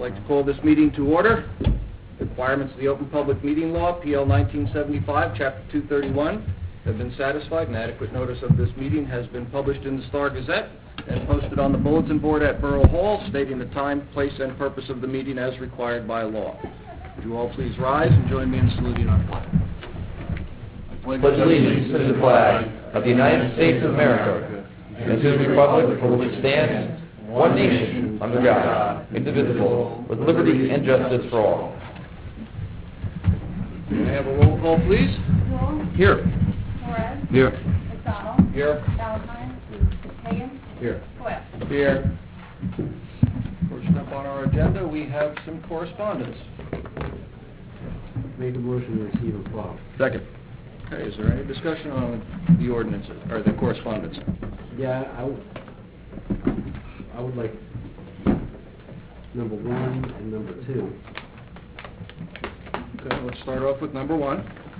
like to call this meeting to order. Requirements of the Open Public Meeting Law, PL 1975, Chapter 231, have been satisfied, and adequate notice of this meeting has been published in the Star Gazette and posted on the bulletin board at Borough Hall, stating the time, place, and purpose of the meeting as required by law. Would you all please rise and join me in saluting our flag? Pledge allegiance to the flag of the United States of America and to the republic for which it stands, one nation, under God, indivisible, with liberty and justice for all. May I have a roll call, please? Rule, Here. Torres, Here. McDonald, Here. Valentine, Hagan, Here. Swift. Here. First up on our agenda, we have some correspondence. Make a motion to receive and file. Second. Okay, is there any discussion on the ordinances, or the correspondence? Yeah, I would like number 1 and number 2. Okay, let's start off with number 1.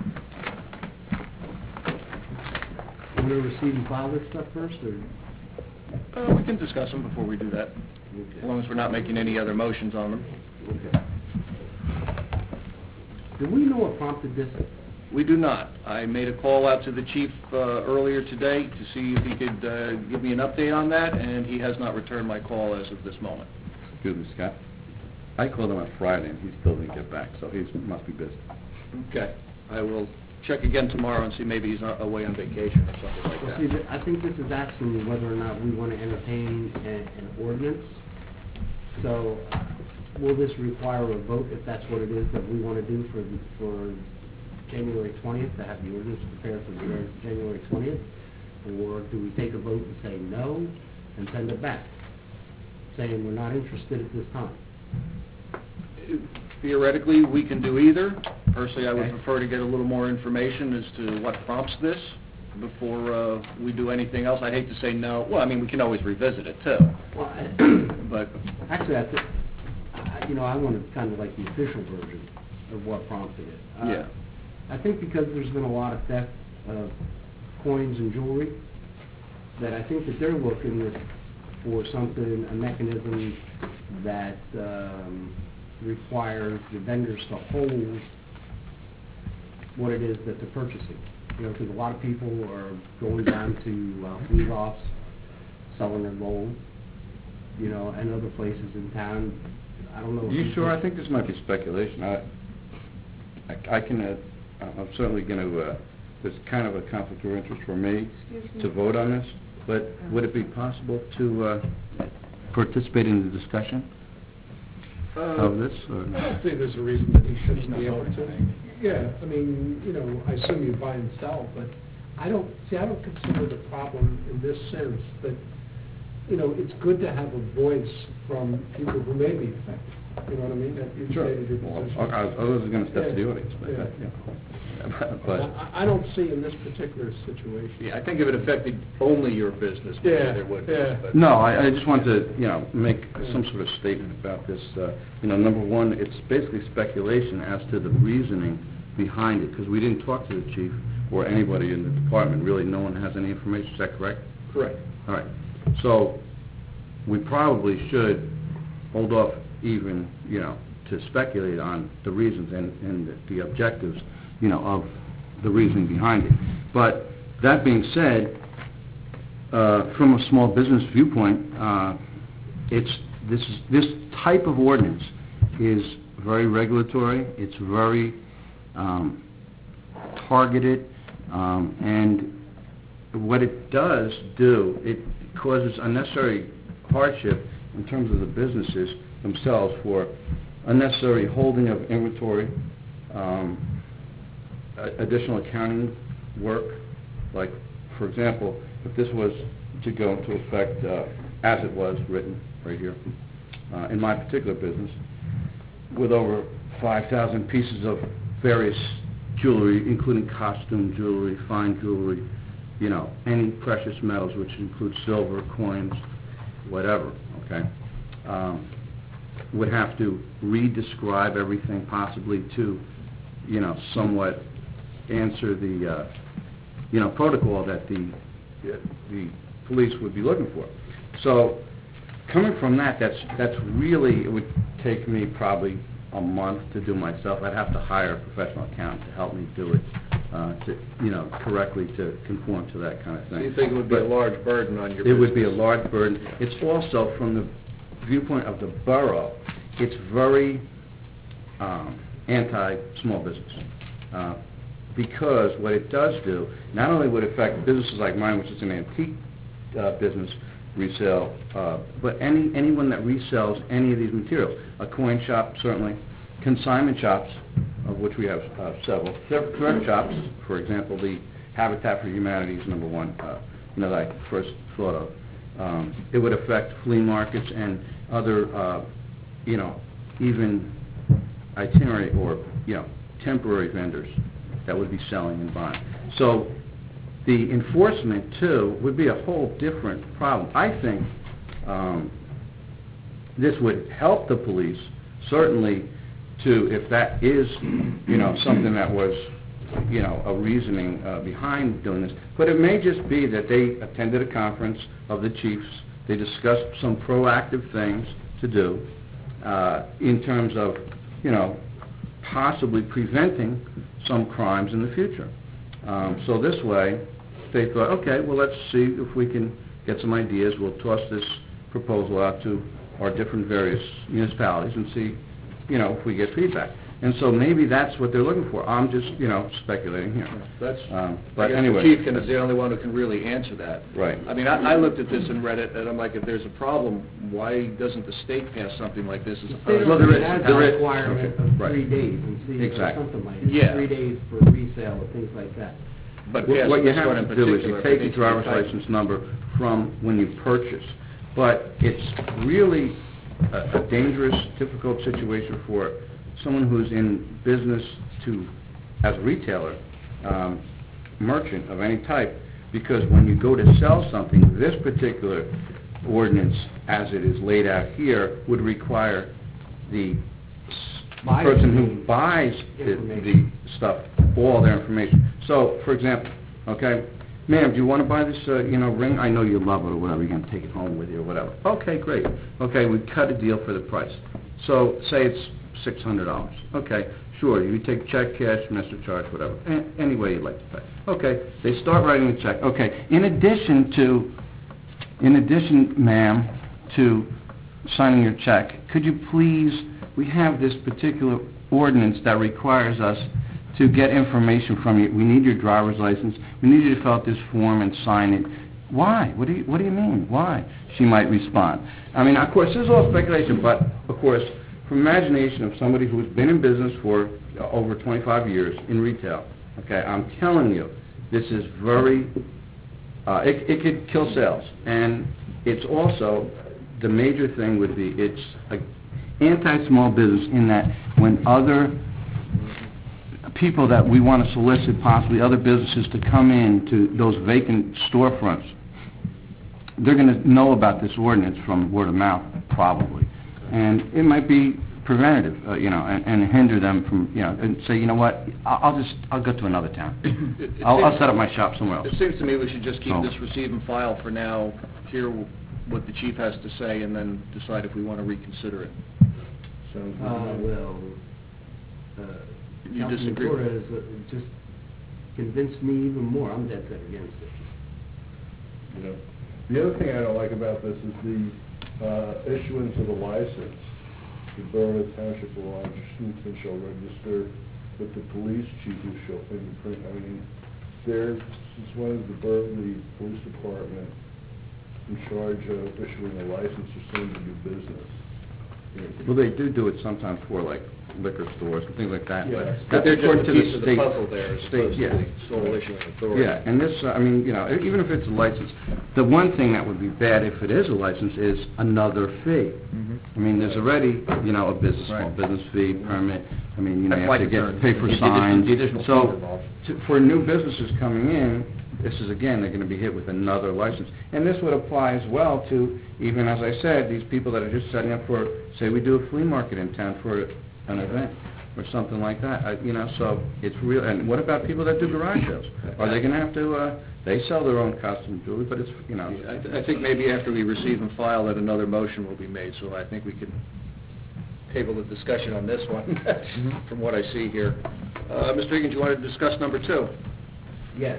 Want to receive and file this stuff first, or? We can discuss them before we do that, as long as we're not making any other motions on them. Okay. Do we know what prompted this? We do not. I made a call out to the chief earlier today to see if he could give me an update on that, and he has not returned my call as of this moment. Excuse me, Scott. I called him on Friday, and he still didn't get back, so he must be busy. Okay. I will check again tomorrow and see maybe he's not away on vacation or something like Well, that. see, I think this is asking whether or not we want to entertain an ordinance. So, will this require a vote if that's what it is that we want to do for January 20th, to have the ordinance prepared for January 20th? Or do we take a vote and say no and send it back, saying we're not interested at this time? Theoretically, we can do either. Personally, I would Okay. prefer to get a little more information as to what prompts this before we do anything else. I hate to say no. Well, I mean, we can always revisit it, too. Well, But actually, I wanted kind of like the official version of what prompted it. yeah. I think because there's been a lot of theft of coins and jewelry, that I think that they're looking for something, a mechanism that requires the vendors to hold what it is that they're purchasing. Because a lot of people are going down to flea offs, selling their gold, and other places in town. I don't know. You sure? I think this might be speculation. I'm certainly going to, there's kind of a conflict of interest for me to vote on this, but would it be possible to participate in the discussion of this? Or I don't think there's a reason that he shouldn't be able to. Yeah, I mean, I assume you buy and sell, but I don't consider the problem in this sense that, it's good to have a voice from people who may be affected. You know what I mean? That you've stated your Well, position. I was going to step to the audience, but, Yeah. but I don't see in this particular situation. Yeah, I think if it affected only your business, maybe Yeah, there would be. yeah. But no, I just want to, make some sort of statement about this. Number one, it's basically speculation as to the reasoning behind it, because we didn't talk to the chief or anybody in the department. Really, no one has any information. Is that correct? Correct. All right. So we probably should hold off even, to speculate on the reasons and the objectives, of the reasoning behind it. But that being said, from a small business viewpoint, this type of ordinance is very regulatory. It's very targeted, and what it does do, it causes unnecessary hardship in terms of the businesses themselves for unnecessary holding of inventory, additional accounting work. Like, for example, if this was to go into effect as it was written right here, in my particular business, with over 5,000 pieces of various jewelry, including costume jewelry, fine jewelry, any precious metals, which include silver, coins, whatever, okay, would have to re-describe everything possibly to, somewhat answer the, protocol that the police would be looking for. So coming from that, that's really, it would take me probably a month to do myself. I'd have to hire a professional accountant to help me do it, correctly to conform to that kind of thing. Do you think it would be a But large burden on your it business? would be a large burden. It's also, from the viewpoint of the borough, it's very anti-small business. Because what it does do, not only would it affect businesses like mine, which is an antique business resale, but anyone that resells any of these materials. A coin shop, certainly. Consignment shops, of which we have several. Thrift shops, for example, the Habitat for Humanity is number one, that I first thought of. It would affect flea markets and other, even itinerary or, temporary vendors that would be selling and buying. So the enforcement, too, would be a whole different problem. I think this would help the police, certainly, if that is, something that was, a reasoning behind doing this. But it may just be that they attended a conference of the chiefs. They discussed some proactive things to do in terms of, possibly preventing some crimes in the future. So this way, they thought, okay, well, let's see if we can get some ideas. We'll toss this proposal out to our different various municipalities and see, if we get feedback. And so maybe that's what they're looking for. I'm just, speculating here. That's, but I guess anyway. the chief is the only one who can really answer that. Right. I mean, I looked at this and read it, and I'm like, if there's a problem, why doesn't the state pass something like this as opposed Well, to... there is. Has a There is. requirement Okay. of Right. 3 days, and see, or Exactly. something like that. Yeah. 3 days for resale or things like that. But What passing you this one in have to do is particular, you take it needs the to be driver's tight. license number from when you purchase. But it's really a dangerous, difficult situation for someone who's in business as a retailer, merchant of any type, because when you go to sell something, this particular ordinance, as it is laid out here, would require the person who buys the stuff, all their information. So, for example, okay, ma'am, do you want to buy this, ring? I know you love it or whatever. You're going to take it home with you or whatever. Okay, great. Okay, we cut a deal for the price. So, say it's $600. Okay, sure. You take check, cash, MasterCharge, whatever. Any way you'd like to pay. Okay, they start writing the check. Okay, in addition, ma'am, to signing your check, could you please, we have this particular ordinance that requires us to get information from you. We need your driver's license. We need you to fill out this form and sign it. Why? What do you mean? Why? She might respond. I mean, of course, this is all speculation, but, of course, from imagination of somebody who's been in business for over 25 years in retail, okay, I'm telling you, this is very, it could kill sales. And it's also, the major thing would be, it's anti-small business in that when other people that we want to solicit, possibly other businesses to come in to those vacant storefronts, they're going to know about this ordinance from word of mouth, probably. And it might be preventative, and hinder them from, and say, you know what, I'll go to another town. I'll set up my shop somewhere else. It seems to me we should just keep So- this receive and file for now, hear what the chief has to say, and then decide if we want to reconsider it. So, you Councilman disagree? Torres just convinced me even more. I'm dead set against it. The other thing I don't like about this is the issuance of the license. The Borough Township of Washington shall register with the police chief who shall fingerprint. I mean, since when is the police department in charge of issuing a license or someone to do business? Well, they do it sometimes for, like, liquor stores and things like that. Yeah. But they're just according a to piece of the state- puzzle there, as state- opposed to yeah. the sole issuing authority. Yeah, and this, even if it's a license, the one thing that would be bad if it is a license is another fee. I mean, there's already, a business, small Right. business fee, permit, you That's have my to concern. pay for The additional- signs. the additional fees So, involved. for new businesses coming in, this is, again, they're going to be hit with another license. And this would apply as well to, even as I said, these people that are just setting up for, say we do a flea market in town for an event or something like that, so it's real. And what about people that do garage sales? Are they going to have to, they sell their own costume jewelry, but it's, I think maybe after we receive and file that another motion will be made, so I think we can table the discussion on this one, from what I see here. Mr. Higgins, you wanted to discuss number 2? Yes.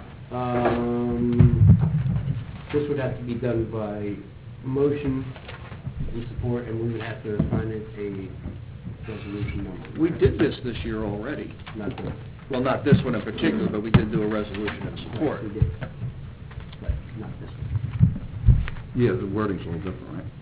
This would have to be done by motion and support, and we would have to assign it a resolution number. We did this year already. Not this. Well, not this one in particular, but we did do a resolution of support. We did. But not this one. Yeah, the wording's a little different, right?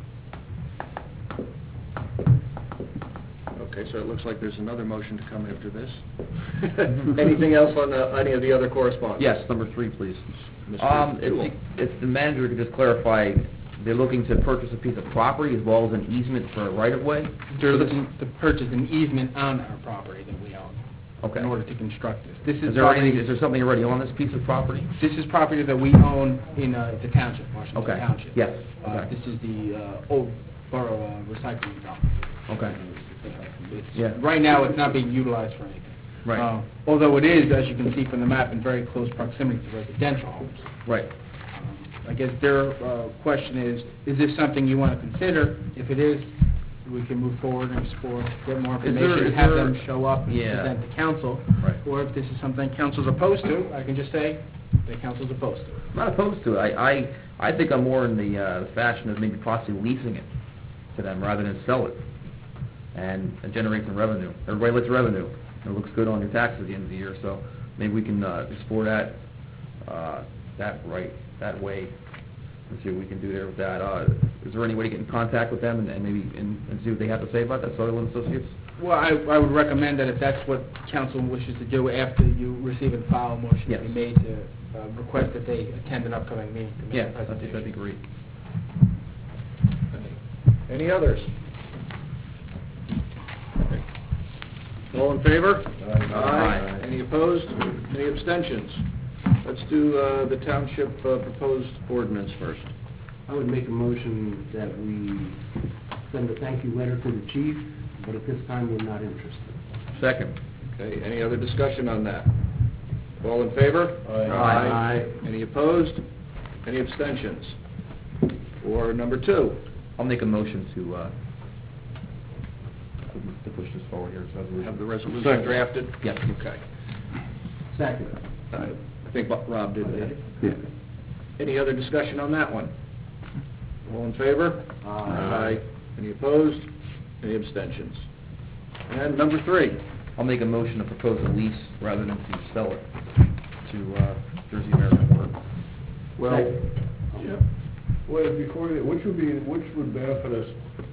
Okay, so it looks like there's another motion to come after this. Anything else on any of the other correspondence? Yes, number 3, please. Mr. Jewell. If the manager could just clarify, they're looking to purchase a piece of property as well as an easement for a right-of-way? They're looking to purchase an easement on our property that we own Okay. in order to construct this. This Is is there property, something already on this piece of property? this is property that we own in the township, Washington Okay. Township. Yes. Okay. This is the old borough recycling dump. Okay. It's- Yeah. Right now, it's not being utilized for anything. Right. Although it is, as you can see from the map, in very close proximity to residential homes. Right. I guess their question is this something you want to consider? If it is, we can move forward and explore, get more Is there- information, is and have there- them show up and Yeah. present to council. Right. Or if this is something council's opposed to, I can just say the council's opposed to it. I'm not opposed to it. I think I'm more in the fashion of maybe possibly leasing it to them rather than sell it and generate some revenue. Everybody likes revenue. It looks good on your taxes at the end of the year, so maybe we can explore that that way and see what we can do there with that. Is there any way to get in contact with them and maybe and see what they have to say about that, Sutherland Associates? Well, I would recommend that if that's what council wishes to do after you receive and file a motion to be Yes. made to request that they attend an upcoming meeting to make Yeah, a presentation. that'd be great. Any others? All in favor? Aye. Any opposed? Any abstentions? Let's do the township proposed ordinance first. I would make a motion that we send a thank you letter to the chief, but at this time, we're not interested. Second. Okay, any other discussion on that? All in favor? Aye. Any opposed? Any abstentions? Or number 2? I'll make a motion to push this forward here. So Have the resolution Second. drafted? Yes. Okay. Second. I think Rob did that. Yeah. Any other discussion on that one? All in favor? Aye. Any opposed? Any abstentions? And number 3. I'll make a motion to propose a lease rather than to sell it to Jersey American Water. Well, yeah, well, which would benefit us?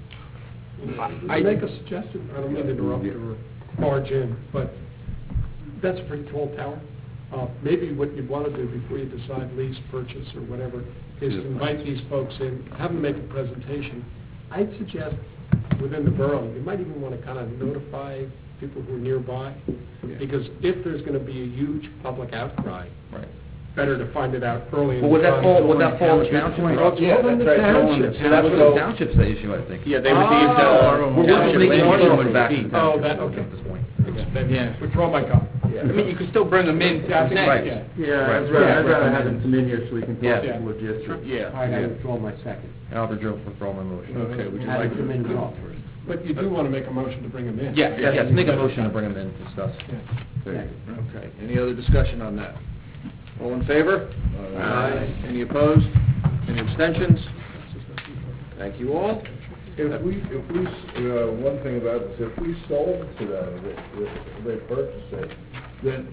I make a suggestion, I don't mean to interrupt or barge in, but that's a pretty tall tower. Maybe what you'd want to do before you decide lease, purchase, or whatever, is to invite these folks in, have them make a presentation. I'd suggest within the borough, you might even want to kind of notify people who are nearby, because if there's going to be a huge public outcry, Right. better to find it out early in Well, the would that fall on the township. township? Well, it's all in the that's right. township. So that's what the township's issue, I think. Yeah, they received We're just township making land one use back to fee. the township that- okay. at this point. Then Yeah. withdraw my comment. Yeah. I mean, you could still bring them in to Yeah, I think- present. Right. yeah. Yeah, I'd rather have them come in here so we can Yeah. Yeah. logistics. Yeah. All right, I withdraw my second. Albert Joe, withdraw my motion. Okay, would you Have like them come in to... and talk first. But you do want to make a motion to bring them in. Yeah. Yes, make a motion to bring them in to discuss. Second. Okay, any other discussion on that? All in favor? Any opposed? Any abstentions? Thank you all. If we, one thing about this, if we sold to them, if they purchased it, then,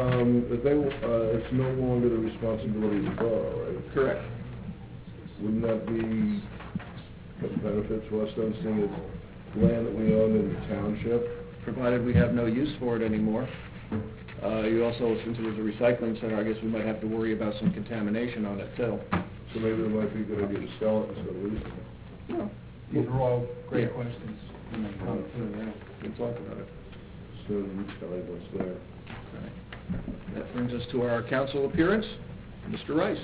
it's no longer the responsibility of the borough, right? Correct. Wouldn't that be a benefit to us then, seeing it's land that we own in the township? Provided we have no use for it anymore. You also, since it was a recycling center, I guess we might have to worry about some contamination on it too. So maybe it might be a good idea to sell it instead of leasing it. These are all great Yeah. questions. We can talk about it. So you tell me what's there. That brings us to our council appearance. Mr. Rice.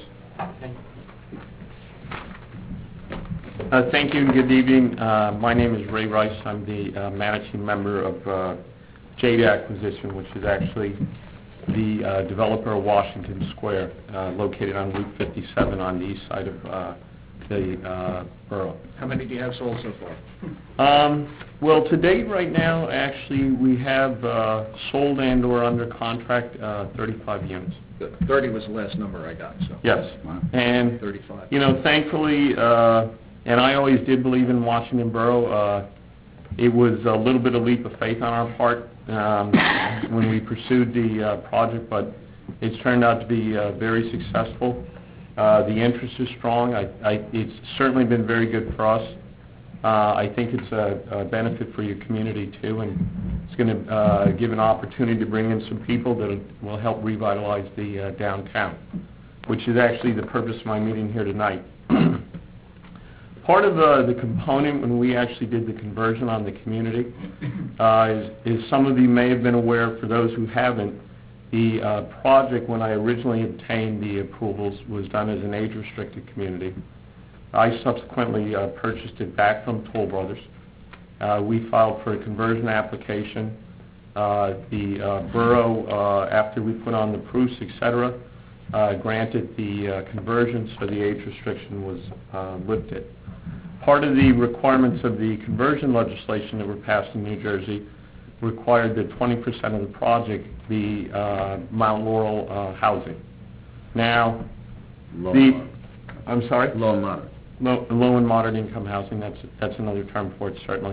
Thank you and good evening. My name is Ray Rice. I'm the managing member of Jade Acquisition, which is actually the developer of Washington Square, located on Route 57 on the east side of the borough. How many do you have sold so far? Well, to date, right now, actually, we have sold and/or under contract 35 units. Good. 30 was the last number I got, so. Yes. And, 35. thankfully, and I always did believe in Washington Borough, it was a little bit of leap of faith on our part when we pursued the project, but it's turned out to be very successful. The interest is strong. It's certainly been very good for us. I think it's a benefit for your community, too, and it's going to give an opportunity to bring in some people that will help revitalize the downtown, which is actually the purpose of my meeting here tonight. Part of the component when we actually did the conversion on the community is some of you may have been aware, for those who haven't, the project, when I originally obtained the approvals, was done as an age-restricted community. I subsequently purchased it back from Toll Brothers. We filed for a conversion application. The borough, after we put on the proofs, etc., granted the conversion, so the age restriction was lifted. Part of the requirements of the conversion legislation that were passed in New Jersey required that 20% of the project be Mount Laurel housing. Now, I'm sorry? Low and moderate. Low and moderate income housing, that's another term for it, certainly.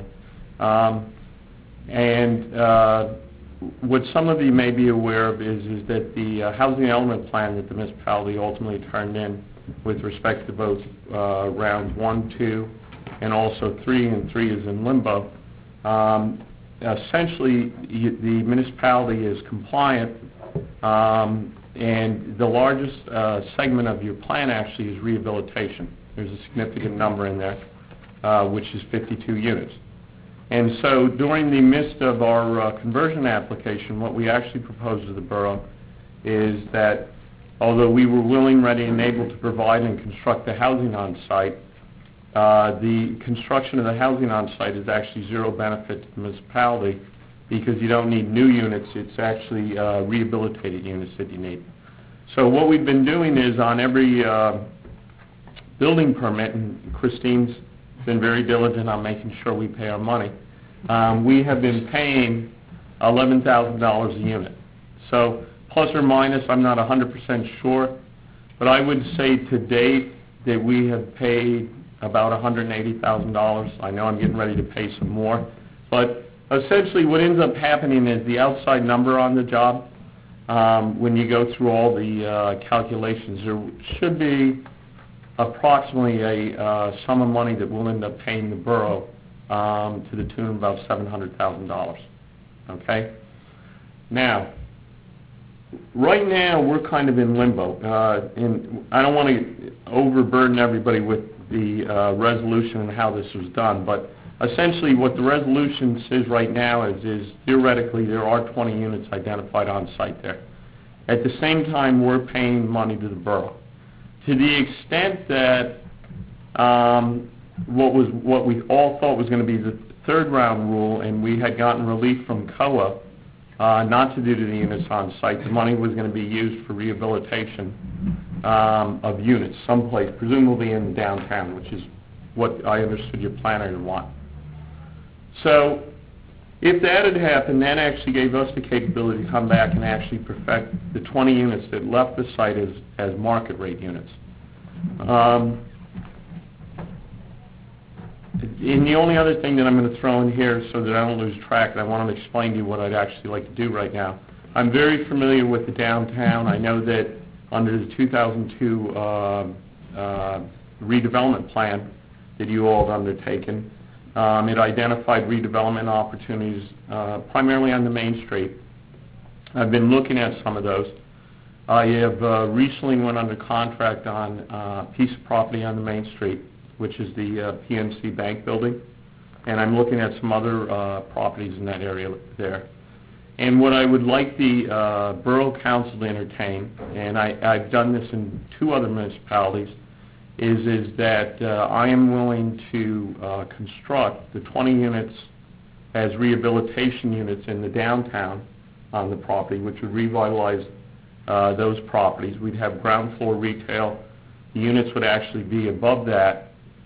What some of you may be aware of is that the housing element plan that the municipality ultimately turned in with respect to both rounds 1, 2, and also 3, and 3 is in limbo. Essentially, the municipality is compliant, and the largest segment of your plan actually is rehabilitation. There's a significant number in there, which is 52 units. And so during the midst of our conversion application, what we actually proposed to the borough is that although we were willing, ready, and able to provide and construct the housing on site, the construction of the housing on site is actually zero benefit to the municipality because you don't need new units, it's actually rehabilitated units that you need. So what we've been doing is on every building permit, and Christine's been very diligent on making sure we pay our money, we have been paying $11,000 a unit. So plus or minus, I'm not 100% sure, but I would say to date that we have paid about $180,000. I know I'm getting ready to pay some more, but essentially what ends up happening is the outside number on the job, when you go through all the calculations, there should be approximately a sum of money that we'll end up paying the borough to the tune of about $700,000. Okay? Now, right now we're kind of in limbo, and I don't want to overburden everybody with the resolution and how this was done, but essentially what the resolution says right now is theoretically there are 20 units identified on site there. At the same time, we're paying money to the borough. To the extent that what we all thought was going to be the third round rule, and we had gotten relief from COA not to do to the units on site, the money was going to be used for rehabilitation of units someplace, presumably in the downtown, which is what I understood your planner to want. So if that had happened, that actually gave us the capability to come back and actually perfect the 20 units that left the site as market rate units. And the only other thing that I'm going to throw in here so that I don't lose track, and I want to explain to you what I'd actually like to do right now. I'm very familiar with the downtown. I know that under the 2002 redevelopment plan that you all have undertaken, it identified redevelopment opportunities primarily on the Main Street. I've been looking at some of those. I have recently went under contract on a piece of property on the Main Street, which is the PNC Bank building, and I'm looking at some other properties in that area there. And what I would like the Borough Council to entertain, and I've done this in 2 other municipalities, is that I am willing to construct the 20 units as rehabilitation units in the downtown on the property, which would revitalize those properties. We'd have ground floor retail. The units would actually be above that.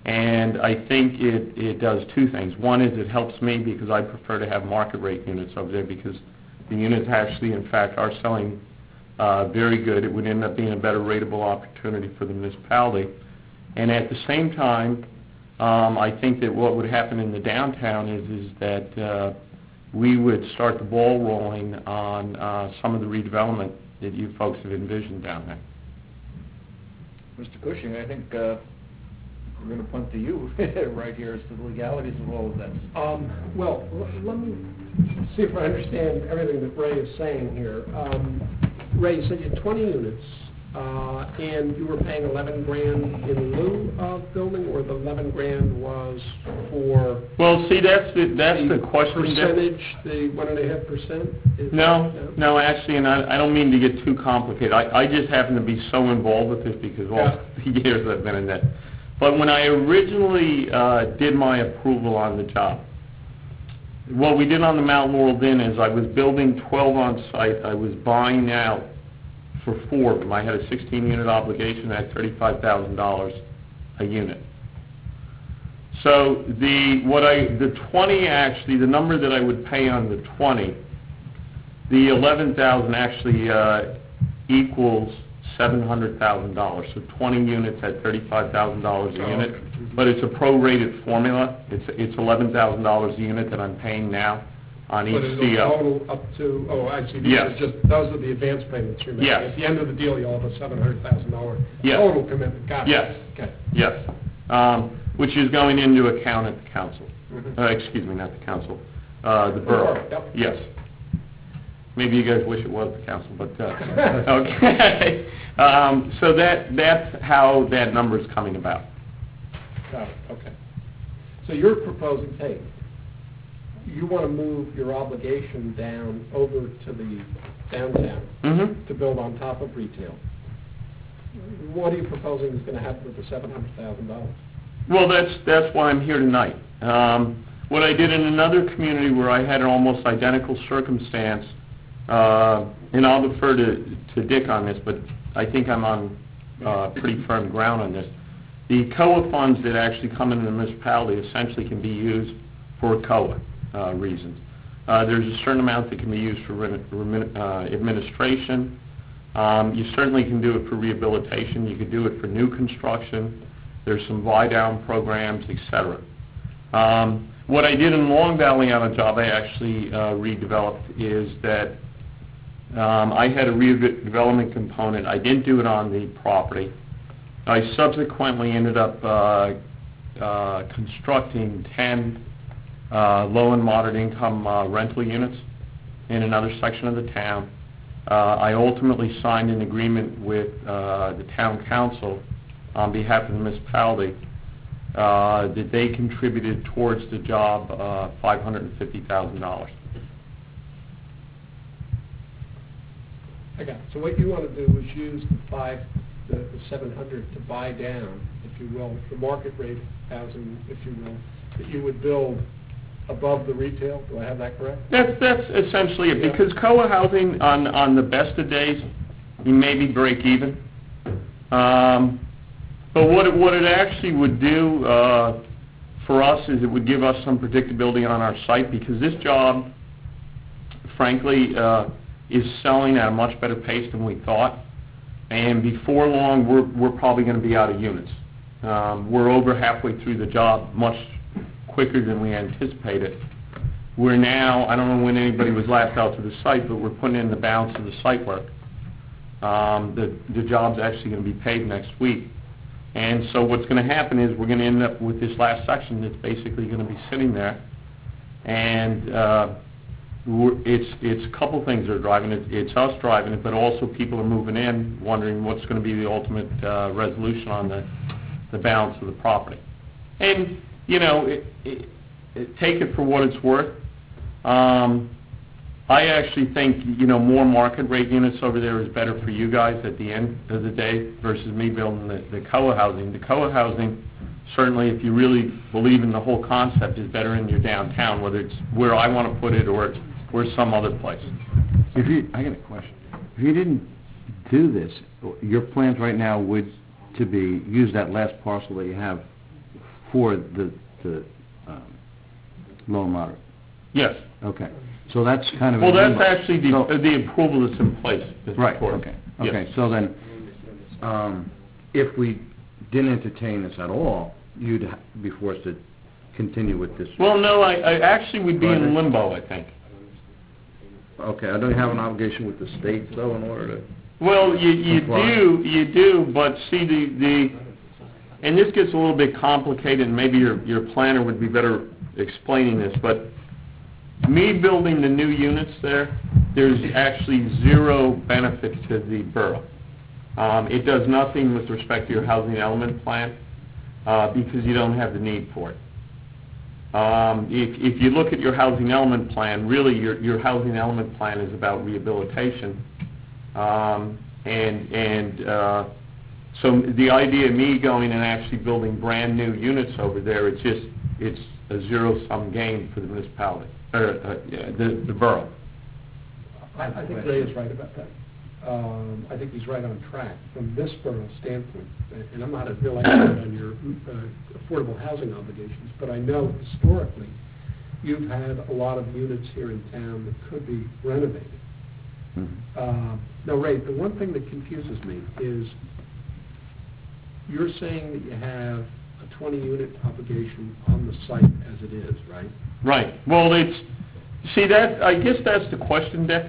And I think it does two things. One is it helps me because I prefer to have market rate units over there because the units actually, in fact, are selling very good. It would end up being a better rateable opportunity for the municipality. And at the same time, I think that what would happen in the downtown is that we would start the ball rolling on some of the redevelopment that you folks have envisioned down there. Mr. Cushing, I think we're going to punt to you right here as to the legalities of all of this. Well, let me see if I understand everything that Ray is saying here. Ray, you said you had 20 units, and you were paying $11,000 in lieu of building, or the $11,000 was for... Well, see, that's the question. Percentage, the 1.5%? No, actually, and I don't mean to get too complicated. I just happen to be so involved with this because all the years I've been in that. But when I originally did my approval on the job, what we did on the Mount Laurel Inn is I was building 12 on site. I was buying out for 4 of them. I had a 16-unit obligation at $35,000 a unit. So the 20 actually, the number that I would pay on the 20, the $11,000 actually equals $700,000. So 20 units at $35,000 a unit, but it's a prorated formula. It's $11,000 a unit that I'm paying now on each But it'll CO. total up to, oh, I see. Yes. Those are the advance payments you're making. Yes. At the end of the deal, you'll have a $700,000 Yes. total commitment. Got it. Yes. Okay. Yes, which is going into account at the council. Mhm. Excuse me, not the council, the borough. Yep. Yes. Maybe you guys wish it was the council, but, okay. So that's how that number's coming about. Got it, okay. So you're proposing, hey, you want to move your obligation down over to the downtown Mm-hmm. to build on top of retail. What are you proposing is going to happen with the $700,000? Well, that's why I'm here tonight. What I did in another community where I had an almost identical circumstance, and I'll defer to Dick on this, but I think I'm on pretty firm ground on this. The COA funds that actually come into the municipality essentially can be used for COA reasons. There's a certain amount that can be used for administration. You certainly can do it for rehabilitation. You could do it for new construction. There's some buy-down programs, etc. What I did in Long Valley on a job I actually redeveloped is that I had a redevelopment component. I didn't do it on the property. I subsequently ended up constructing 10 low and moderate income rental units in another section of the town. I ultimately signed an agreement with the town council on behalf of the municipality that they contributed towards the job $550,000. I got it. So what you want to do is use the 700 to buy down, if you will, the market rate housing, if you will, that you would build above the retail. Do I have that correct? That's essentially it, because COA housing on the best of days, you maybe break even. But what it actually would do for us is it would give us some predictability on our site, because this job, frankly, is selling at a much better pace than we thought. And before long, we're probably going to be out of units. We're over halfway through the job, much quicker than we anticipated. We're now, I don't know when anybody was last out to the site, but we're putting in the balance of the site work. The job's actually going to be paid next week. And so what's going to happen is we're going to end up with this last section that's basically going to be sitting there. And it's a couple things that are driving it. It's us driving it, but also people are moving in wondering what's going to be the ultimate resolution on the balance of the property. And, you know, take it for what it's worth. I actually think, you know, more market rate units over there is better for you guys at the end of the day versus me building the COA housing. The COA housing, certainly if you really believe in the whole concept, is better in your downtown, whether it's where I want to put it or some other place. I got a question. If you didn't do this, your plans right now would to be use that last parcel that you have for the low and moderate. Yes. Okay, so that's kind of... Well, in that's limbo. actually So- the approval that's in place, Mr. Right, Torres. okay, Yes. okay, so then, if we didn't entertain this at all, you'd be forced to continue with this. Well, no, I actually would be in Project? limbo, I think. Okay, I don't have an obligation with the state, though, in order to... Well, you Comply. do, but see, and this gets a little bit complicated, and maybe your planner would be better explaining this, but me building the new units there's actually zero benefit to the borough. It does nothing with respect to your housing element plan, because you don't have the need for it. If you look at your housing element plan, really your housing element plan is about rehabilitation. So the idea of me going and actually building brand new units over there, it's a zero-sum game for the municipality, or the borough. I think Ray is right about that. I think he's right on track from this borough standpoint. And I'm not a real expert on your affordable housing obligations, but I know historically you've had a lot of units here in town that could be renovated. Now, Ray, the one thing that confuses me is you're saying that you have a 20-unit obligation on the site as it is, right? Right. Well, I guess that's the question, Dick.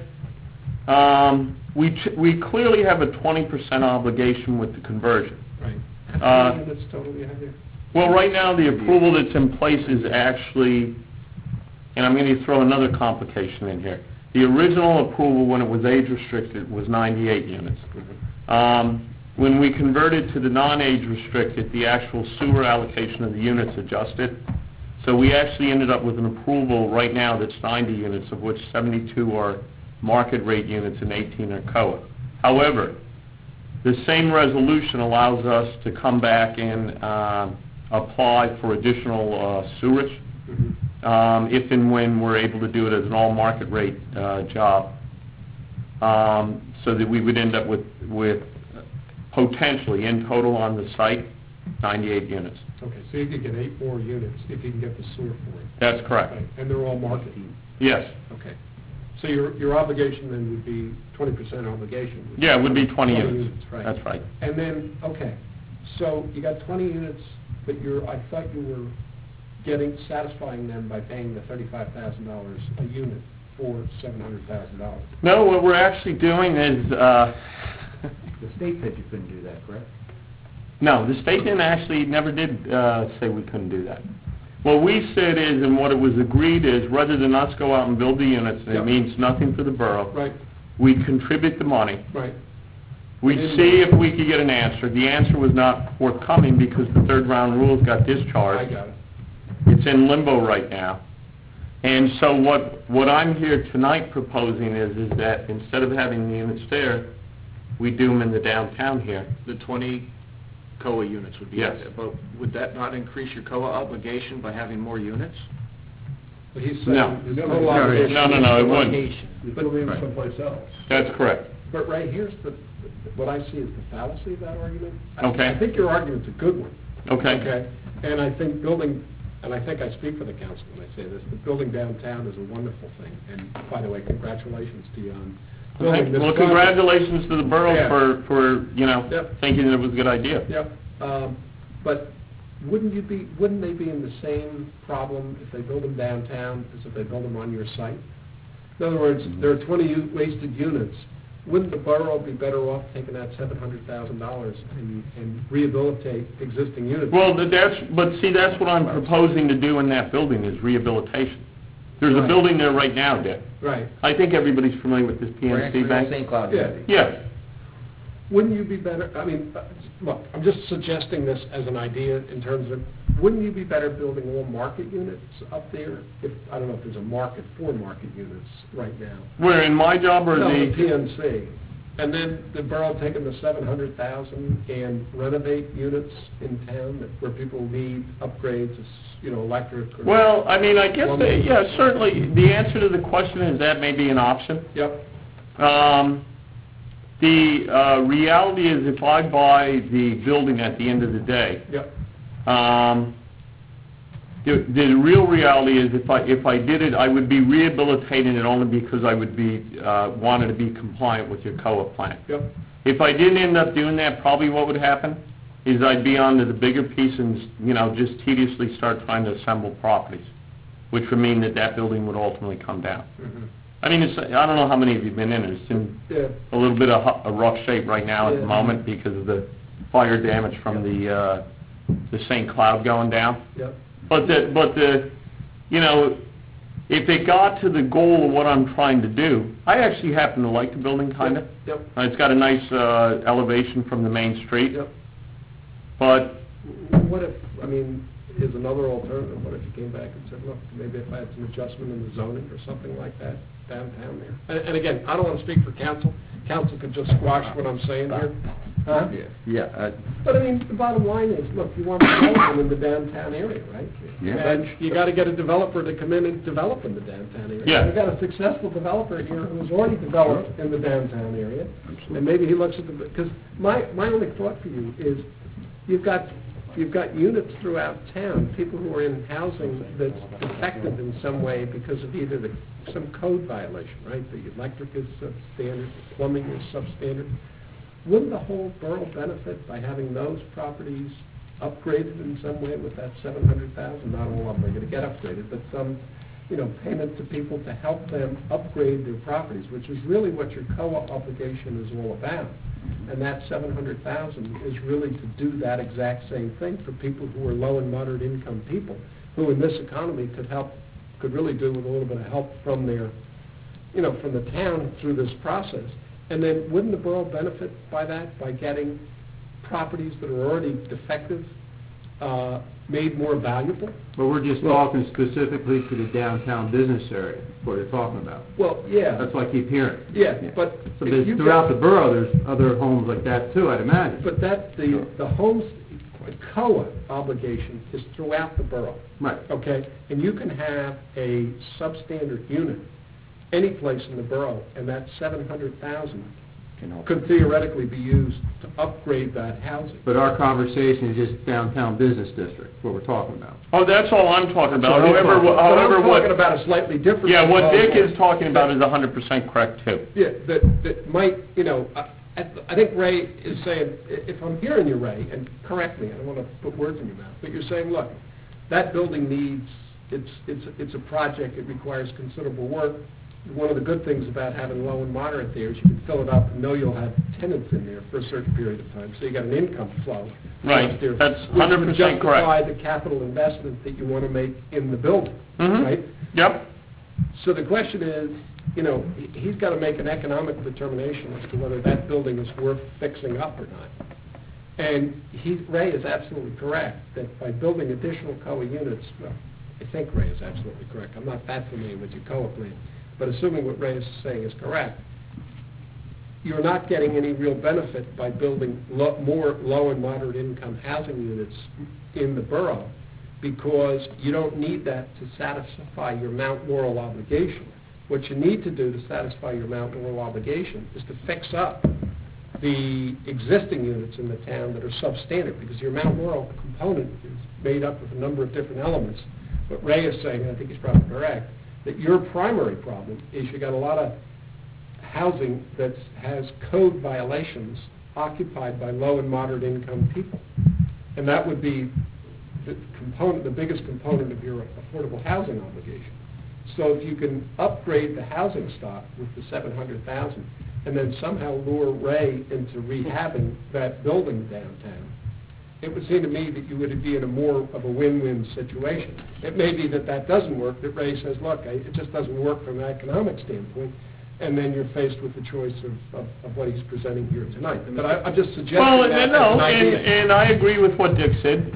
We clearly have a 20% obligation with the conversion. Right. How many units total do you have there? Well, right now, the approval that's in place is actually, and I'm going to throw another complication in here. The original approval, when it was age restricted, was 98 units. When we converted to the non-age restricted, the actual sewer allocation of the units adjusted. So we actually ended up with an approval right now that's 90 units, of which 72 are market rate units and 18 are COA. However, the same resolution allows us to come back and apply for additional sewerage, if and when we're able to do it as an all-market rate job, so that we would end up with potentially, in total on the site, 98 units. Okay, so you could get 8 more units if you can get the sewer for it. That's correct. Right, and they're all market. Yes. Okay. So your obligation then would be 20% obligation? Yeah, it would be 20 units. units, right. That's right. And then, okay, so you got 20 units, but I thought you were satisfying them by paying the $35,000 a unit for $700,000. No, what we're actually doing is, The state said you couldn't do that, correct? no, the state never did say we couldn't do that. What we said is, and what it was agreed is, rather than us go out and build the units, and Yep. it means nothing for the borough, Right, we contribute the money. right. We'd see if we could get an answer. The answer was not forthcoming because the third round rules got I discharged. got it. It's in limbo right now. And so what I'm here tonight proposing is that instead of having the units there, we do them in the downtown here. The 20 COA units would be... Yes. But would that not increase your COA obligation by having more units? But he's No. saying his No, total no, obligation... no, it wouldn't. You're building them someplace else. That's correct. But Ray, here's what I see as the fallacy of that argument. Okay. I think your argument's a good one. Okay. And I think I think I speak for the council when I say this, but building downtown is a wonderful thing. And by the way, congratulations to you on building this Well, project. congratulations to the borough Yeah. for Yep. thinking it was a good idea. Yep. But wouldn't they be in the same problem if they build them downtown as if they build them on your site? In other words, there are 20 wasted units. Wouldn't the borough be better off taking that $700,000 and rehabilitate existing units? Well, that's what I'm proposing to do in that building is rehabilitation. There's a Right. building there right now, Dick. Right. I think everybody's familiar with this PNC Bank. St. Cloud. Yeah. Yes. Wouldn't you be better, look, I'm just suggesting this as an idea in terms of, wouldn't you be better building all market units up there? I don't know if there's a market for market units right now. Where, in my job or No, the the... PNC. And then the borough taking the $700,000 and renovate units in town where people need upgrades, electric or... Well, I mean, I guess, certainly, the answer to the question is that may be an option. Yep, The reality is if I buy the building at the end of the day, yep, The real reality is if I did it, I would be rehabilitating it only because I would be, wanted to be compliant with your COA plan. Yep. If I didn't end up doing that, probably what would happen is I'd be on to the bigger piece and, just tediously start trying to assemble properties, which would mean that building would ultimately come down. Mm-hmm. I mean, I don't know how many of you have been in it. It's in a little bit of a rough shape right now at the moment because of the fire damage from the St. Cloud going down. Yep. But if it got to the goal of what I'm trying to do, I actually happen to like the building, kind of. Yep. It's got a nice elevation from the main street. Yep. But What if, is another alternative, what if you came back and said, look, maybe if I had some adjustment in the zoning or something like that downtown there? And again, I don't want to speak for council. Council could just squash what I'm saying here. Huh? Yeah, But the bottom line is, look, you want development in the downtown area, right? Yeah. And you got to get a developer to come in and develop in the downtown area. Yeah. We've got a successful developer here who's already developed in the downtown area. And maybe he looks at because my only thought for you is, you've got units throughout town, people who are in housing that's defective in some way because of either some code violation, right? The electric is substandard, the plumbing is substandard. Wouldn't the whole borough benefit by having those properties upgraded in some way with that $700,000? Not all of them are going to get upgraded, but some, payment to people to help them upgrade their properties, which is really what your COA obligation is all about. And that $700,000 is really to do that exact same thing for people who are low and moderate income people, who in this economy could really do with a little bit of help from their, from the town through this process. And then wouldn't the borough benefit by that, by getting properties that are already defective made more valuable? But we're just talking specifically to the downtown business area, what you're talking about. Well, yeah. That's what I keep hearing. Yeah, but So if there's, you've throughout got- the borough, there's other homes like that too, I'd imagine. But the homes, the COA obligation is throughout the borough. Right. Okay? And you can have a substandard unit any place in the borough, and that $700,000 could theoretically be used to upgrade that housing. But our conversation is just downtown business district, what we're talking about. oh, that's all I'm talking about. That's all However, you're But I'm what talking about a slightly different... yeah, what Dick proposal. is talking about is 100% correct too. Yeah, that might, I think Ray is saying, if I'm hearing you, Ray, and correct me, I don't want to put words in your mouth, but you're saying, look, that building needs, it's a project, it requires considerable work. One of the good things about having low and moderate there is you can fill it up and know you'll have tenants in there for a certain period of time, so you got an income flow. Right, there, that's which would 100% justify correct. the capital investment that you want to make in the building, Mhm. right? Yep. So the question is, he's got to make an economic determination as to whether that building is worth fixing up or not. And Ray is absolutely correct that by building additional COA units, well, I think Ray is absolutely correct. I'm not that familiar with your COA plan, but assuming what Ray is saying is correct, you're not getting any real benefit by building more low and moderate income housing units in the borough, because you don't need that to satisfy your Mount Laurel obligation. What you need to do to satisfy your Mount Laurel obligation is to fix up the existing units in the town that are substandard, because your Mount Laurel component is made up of a number of different elements. What Ray is saying, and I think he's probably correct, that your primary problem is you got a lot of housing that has code violations occupied by low and moderate income people. And that would be the biggest component of your affordable housing obligation. So if you can upgrade the housing stock with the $700,000 and then somehow lure Ray into rehabbing that building downtown, it would seem to me that you would be in a more of a win-win situation. It may be that doesn't work, that Ray says, look, it just doesn't work from an economic standpoint, and then you're faced with the choice of what he's presenting here tonight. But I'm just suggesting that as an idea. And I agree with what Dick said.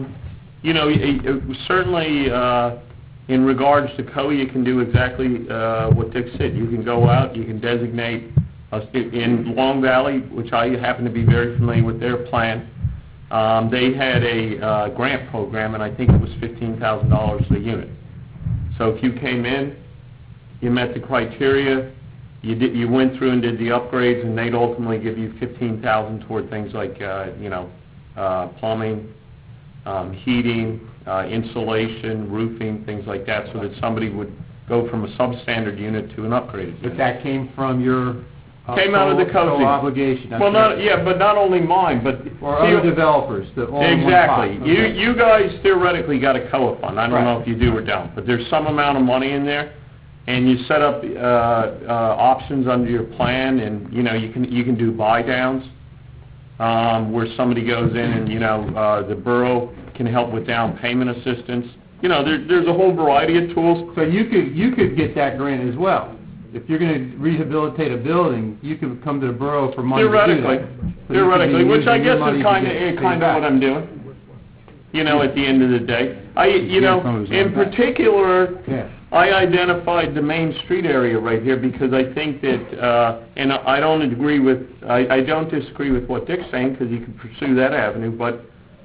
Certainly in regards to COA, you can do exactly what Dick said. You can go out, you can designate, in Long Valley, which I happen to be very familiar with their plan, they had a grant program, and I think it was $15,000 a unit. So if you came in, you met the criteria, you went through and did the upgrades, and they'd ultimately give you $15,000 toward things like, plumbing, heating, insulation, roofing, things like that, so that somebody would go from a substandard unit to an upgraded But unit. that came from your... Came out of the sole cozy. obligation. that's Well, right. but not only mine, but... Or see, other developers, that all in one pot. exactly. Okay. You guys theoretically got a COA fund. I don't know Right. if you do or don't, but there's some amount of money in there, and you set up options under your plan, and, you know, you can do buy-downs, where somebody goes in and, you know, the borough can help with down payment assistance. You know, there's a whole variety of tools. So you could get that grant as well. If you're going to rehabilitate a building, you could come to the borough for money to do that. Theoretically, which I guess is kind of what I'm doing. You know, at the end of the day, in particular, Yeah. I identified the Main Street area right here because I think that, and I don't disagree with what Dick's saying, because you can pursue that avenue, but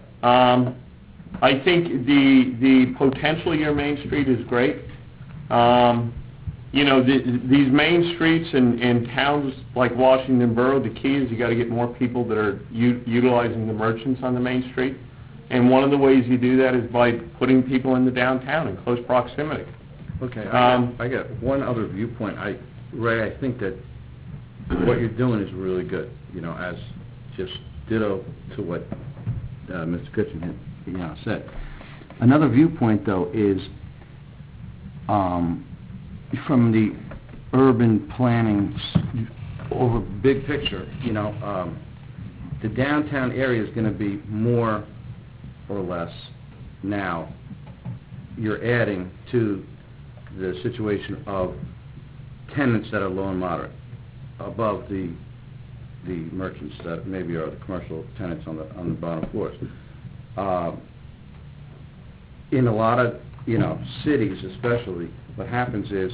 I think the potential of your Main Street is great. You know, these main streets in towns like Washington Borough, the key is you got to get more people that are utilizing the merchants on the main street. And one of the ways you do that is by putting people in the downtown in close proximity. Okay, I got one other viewpoint. Ray, I think that what you're doing is really good, you know, as just ditto to what Mr. Kitchen had, you know, said. Another viewpoint, though, is from the urban planning over big picture, you know, the downtown area is going to be more or less now you're adding to the situation of tenants that are low and moderate above the merchants that maybe are the commercial tenants on the bottom floors. In a lot of, you know, cities especially, what happens is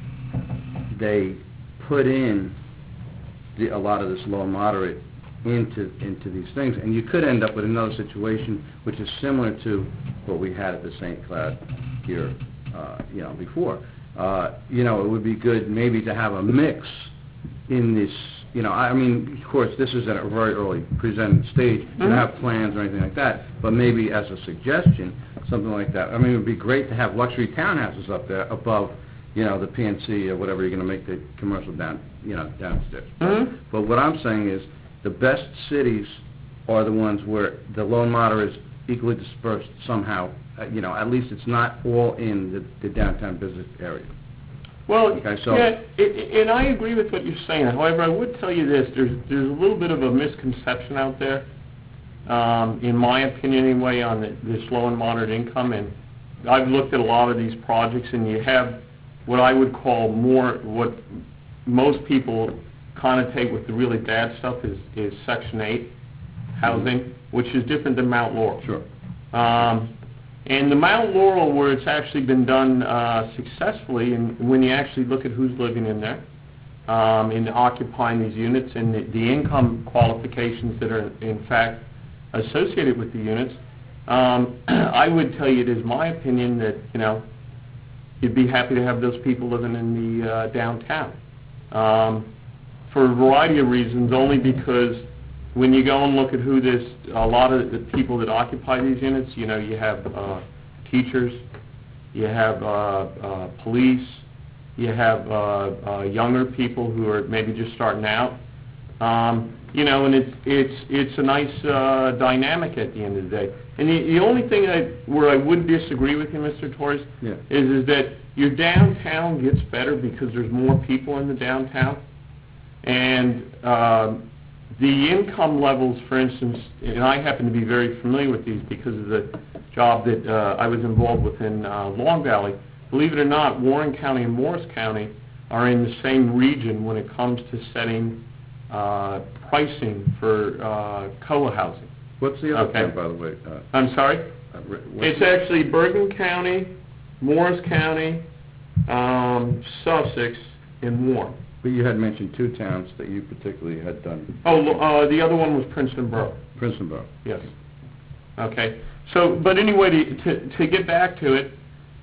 they put in a lot of this low and moderate into these things, and you could end up with another situation which is similar to what we had at the St. Cloud here, you know, before. You know, it would be good maybe to have a mix in this. You know, I mean, of course, this is at a very early presented stage. You don't have plans or anything like that, but maybe as a suggestion, something like that. I mean, it would be great to have luxury townhouses up there above, you know, the PNC or whatever you're going to make the commercial downstairs. But what I'm saying is the best cities are the ones where the low and moderate is equally dispersed somehow. You know, at least it's not all in the downtown business area. Well, Okay, so- yeah, and I agree with what you're saying. However, I would tell you this: there's a little bit of a misconception out there, in my opinion anyway, on this low and moderate income. And I've looked at a lot of these projects, and you have what I would call what most people connotate with the really bad stuff is Section 8 housing, which is different than Mount Laurel. Sure. And the Mount Laurel, where it's actually been done successfully, and when you actually look at who's living in there, and occupying these units, and the income qualifications that are in fact associated with the units, I would tell you it is my opinion that, you know, you'd be happy to have those people living in the downtown. For a variety of reasons, only because when you go and look at a lot of the people that occupy these units, you know, you have teachers, you have police, you have younger people who are maybe just starting out, you know, and it's a nice dynamic at the end of the day. And the only thing where I would disagree with you, Mr. Torres, is that your downtown gets better because there's more people in the downtown, and the income levels, for instance, and I happen to be very familiar with these because of the job that I was involved with in Long Valley. Believe it or not, Warren County and Morris County are in the same region when it comes to setting pricing for COA housing. What's the other thing, by the way? I'm sorry? It's actually Bergen County, Morris County, Sussex, and Warren. But you had mentioned two towns that you particularly had done. Oh, the other one was Princeton Borough. Princeton Borough. Yes. Okay. So, but anyway, to get back to it,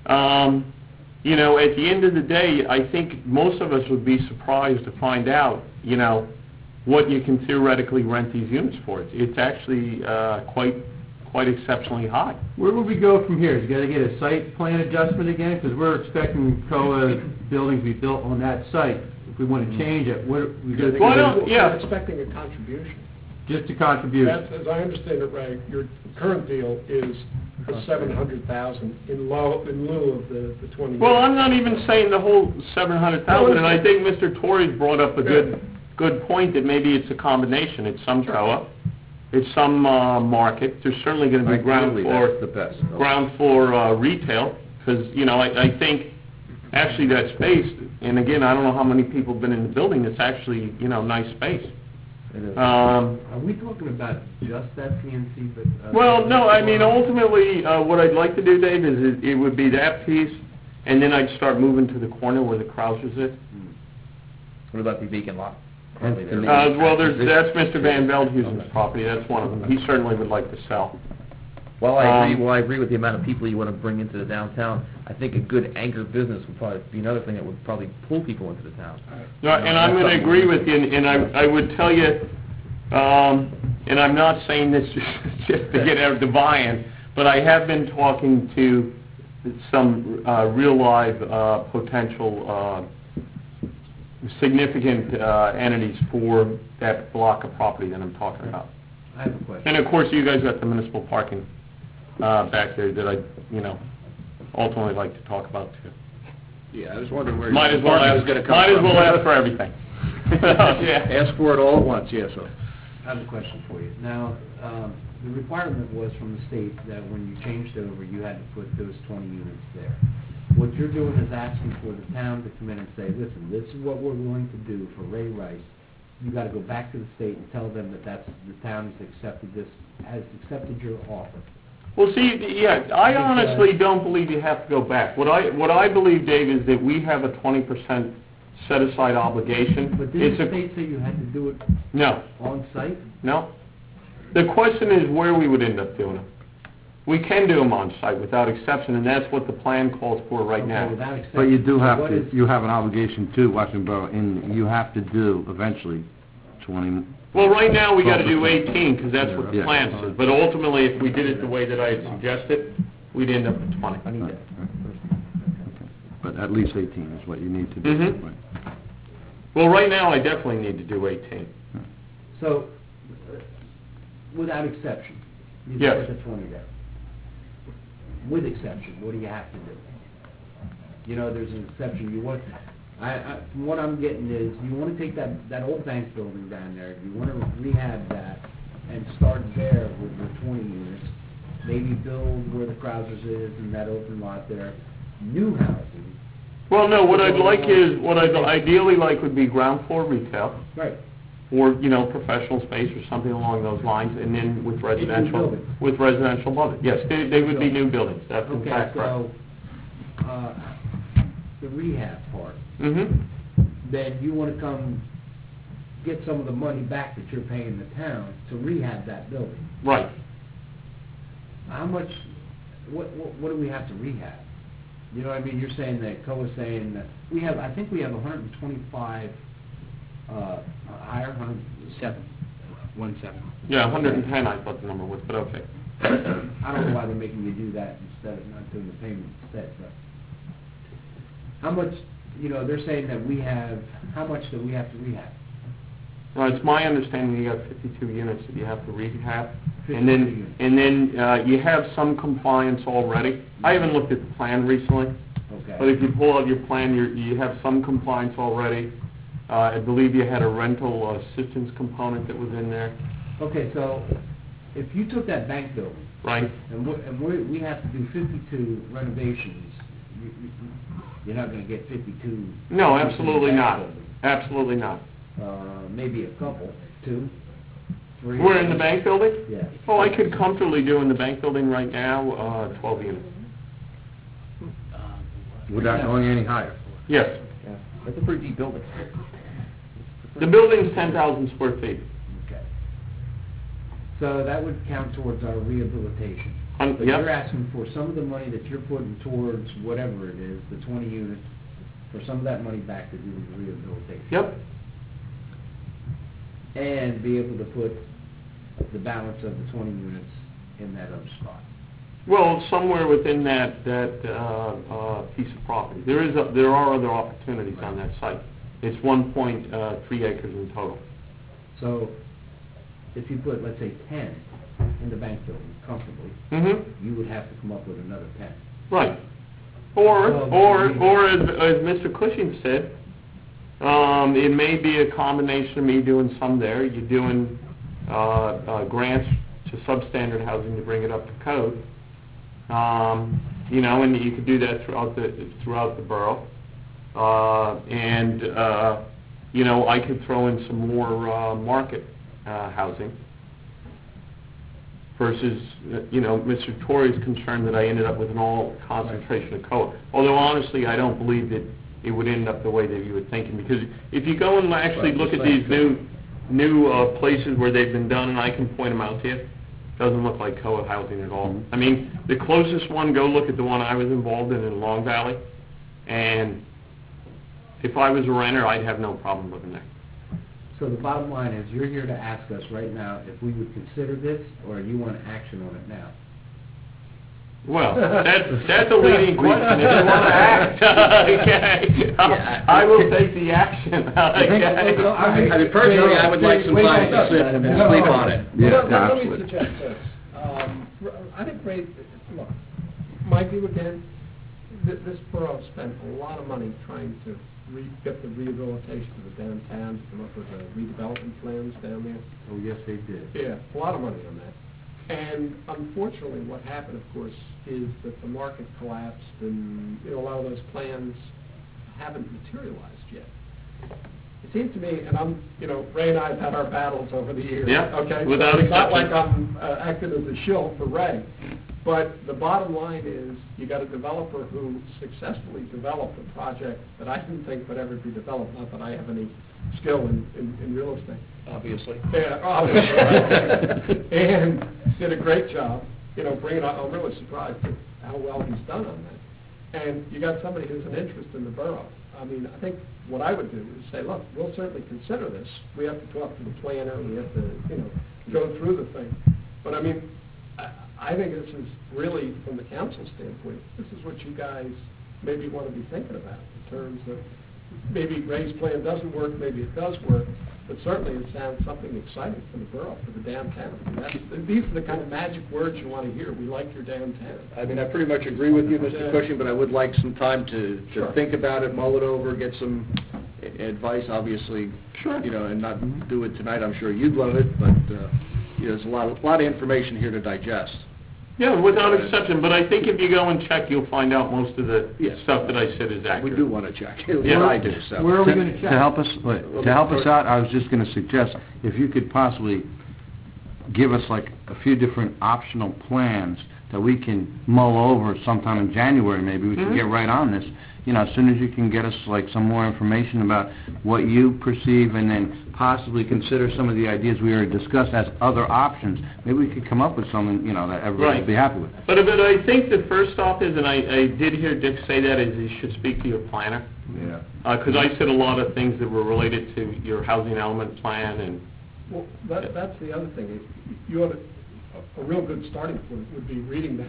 you know, at the end of the day, I think most of us would be surprised to find out, you know, what you can theoretically rent these units for. It's actually quite exceptionally high. Where would we go from here? You gotta get a site plan adjustment again, because we're expecting COA buildings to be built on that site. If we want to change it, what, we gotta... Well, I don't- yeah. We're expecting a contribution. Just a contribution. That's, as I understand it, Ray, your current deal is the $700,000 in lieu of the 20. Well, I'm not even saying the whole 700,000, and I think Mr. Torrey's brought up a good point that maybe it's a combination. It's some COA, it's some market. There's certainly going to be ground Ideally, floor, that's the best. ground floor retail, because, you know, I think actually that space, and again, I don't know how many people have been in the building, it's actually, you know, nice space. Are we talking about just that PNC, but... Well, no, I mean, ultimately, what I'd like to do, Dave, is it would be that piece, and then I'd start moving to the corner where the Krausers is. What about the vacant lot? And Well, that's Mr. Van Veldhuizen's property, that's one of them. He certainly would like to sell. Well, I agree with the amount of people you want to bring into the downtown. I think a good anchor business would probably be another thing that would probably pull people into the town. No, and I'm going to agree with you, and I would tell you, and I'm not saying this just to get out the buy-in, but I have been talking to some real live potential significant entities for that block of property that I'm talking about. I have a question. And of course, you guys got the municipal parking back there that I, you know, ultimately like to talk about too. Yeah, I was wondering where Might your as well parking ask, was going to come might from. as well ask for everything. Yeah. Ask for it all at once, yes, sir. I have a question for you. Now, the requirement was from the state that when you changed over, you had to put those 20 units there. What you're doing is asking for the town to come in and say, listen, this is what we're willing to do for Ray Rice. You got to go back to the state and tell them that the town has accepted your offer. Well, see, yeah, I honestly don't believe you have to go back. What I believe, Dave, is that we have a 20% set-aside obligation. But didn't the state say you had to do it No, on site? no. The question is where we would end up doing them. We can do them on site without exception, and that's what the plan calls for right Okay, now. without exception. But you do So have what to, is- you have an obligation to Washington Borough, and you have to do eventually 20... Well, right now, we got to do 18, because that's what the Yeah. plan says. But ultimately, if we did it the way that I had suggested, we'd end up at 20. I need that. But at least 18 is what you need to do. Mhm. Right. Well, right now, I definitely need to do 18. So, without exception, you Yes. put the 20 there. With exception, what do you have to do? You know, there's an exception. You want, from what I'm getting is, you want to take that old bank building down there, you want to rehab that and start there with your 20 units, maybe build where the Krausers is and that open lot there, new housing. Well, no, what I'd like is, what I'd ideally like would be ground floor retail, Right. or, you know, professional space or something along those lines, and then with residential, buildings. with residential above it. Yes, they would be new buildings, that's in Okay, fact correct. so, the rehab part, Mm-hmm, then you want to come get some of the money back that you're paying the town to rehab that building. right. How much, what do we have to rehab? You know what I mean? You're saying that, COA's saying that, I think we have 125, higher, 107. 17. Yeah, 110 I thought the number was, but okay. I don't know why they're making you do that instead of not doing the payment instead, but how much, you know, they're saying that how much do we have to rehab? Well, it's my understanding you got 52 units that you have to rehab, 52 and then, units. you have some compliance already. I haven't looked at the plan recently, but Okay. if you pull out your plan, you have some compliance already. I believe you had a rental assistance component that was in there, Okay, so if you took that bank building, right? and we have to do 52 renovations, you're not going to get 52. No, absolutely bank not. building. Absolutely not. Maybe a couple, 2, 3. We're in the bank building? Yeah. Oh, I could comfortably do in the bank building right now, 12 units. Without going any higher. Yes. Yeah, that's a pretty deep building. The building's 10,000 square feet. Okay. So that would count towards our rehabilitation. But Yep. you're asking for some of the money that you're putting towards whatever it is, the 20 units, for some of that money back to do the rehabilitation. Yep. And be able to put the balance of the 20 units in that other spot? Well, somewhere within that piece of property. There are other opportunities on that site. It's 1.3 acres in total. So if you put, let's say, 10 in the bank building comfortably, you would have to come up with another 10. Right. Or as Mr. Cushing said, it may be a combination of me doing some there, you doing grants to substandard housing to bring it up to code. You know, and you could do that throughout the borough. You know, I could throw in some more market housing versus, you know, Mr. Torrey's concern that I ended up with an all concentration of COA. Although honestly, I don't believe that it would end up the way that you were thinking, because if you go and actually look at these new places where they've been done, and I can point them out to you, doesn't look like COA housing at all. I mean, the closest one, go look at the one I was involved in Long Valley, and if I was a renter, I'd have no problem living there. So the bottom line is, you're here to ask us right now if we would consider this, or you want action on it now? Well, that's a leading question. If you want to act, okay, I will take the action. Okay. I mean, personally, I would like some time to sit and sleep on it. Let me suggest this. I think, Ray, look, my view again, this borough spent a lot of money trying to get the rehabilitation of the downtown, to come up with the redevelopment plans down there. Oh, yes, they did. Yeah, a lot of money on that. And unfortunately, what happened, of course, is that the market collapsed, and a lot of those plans haven't materialized yet. It seems to me, and Ray and I have had our battles over the years. Yeah, okay, without so it's not exception. like I'm acting as a shill for Ray. But the bottom line is, you got a developer who successfully developed a project that I didn't think would ever be developed. Not that I have any skill in real estate. Obviously. Yeah, obviously. And did a great job, bringing up. I'm really surprised at how well he's done on that. And you got somebody who's an interest in the borough. I mean, I think what I would do is say, look, we'll certainly consider this. We have to talk to the planner. We have to, go through the thing. But I mean, I think this is really, from the council standpoint, this is what you guys maybe want to be thinking about in terms of maybe Ray's plan doesn't work, maybe it does work, but certainly it sounds something exciting for the borough, for the downtown. And these are the kind of magic words you want to hear. We like your downtown. I mean, I pretty much agree with you, Mr. Cushing, but I would like some time to Sure. think about it, mull it over, get some advice, obviously, and not do it tonight. I'm sure you'd love it, but there's a lot of information here to digest. Yeah, without exception, but I think if you go and check, you'll find out most of the Yes. stuff that I said is accurate. We do want to check. Yeah. I do, so. Where are we going to check? To help us out, I was just going to suggest, if you could possibly give us like a few different optional plans that we can mull over sometime in January, maybe we can get right on this. As soon as you can get us like some more information about what you perceive, and then possibly consider some of the ideas we already discussed as other options, maybe we could come up with something, that everybody would be happy with. But I think the first off is, and I did hear Dick say that, is you should speak to your planner. Yeah. Because I said a lot of things that were related to your housing element plan and... Well, that's the other thing. You ought to, a real good starting point would be reading the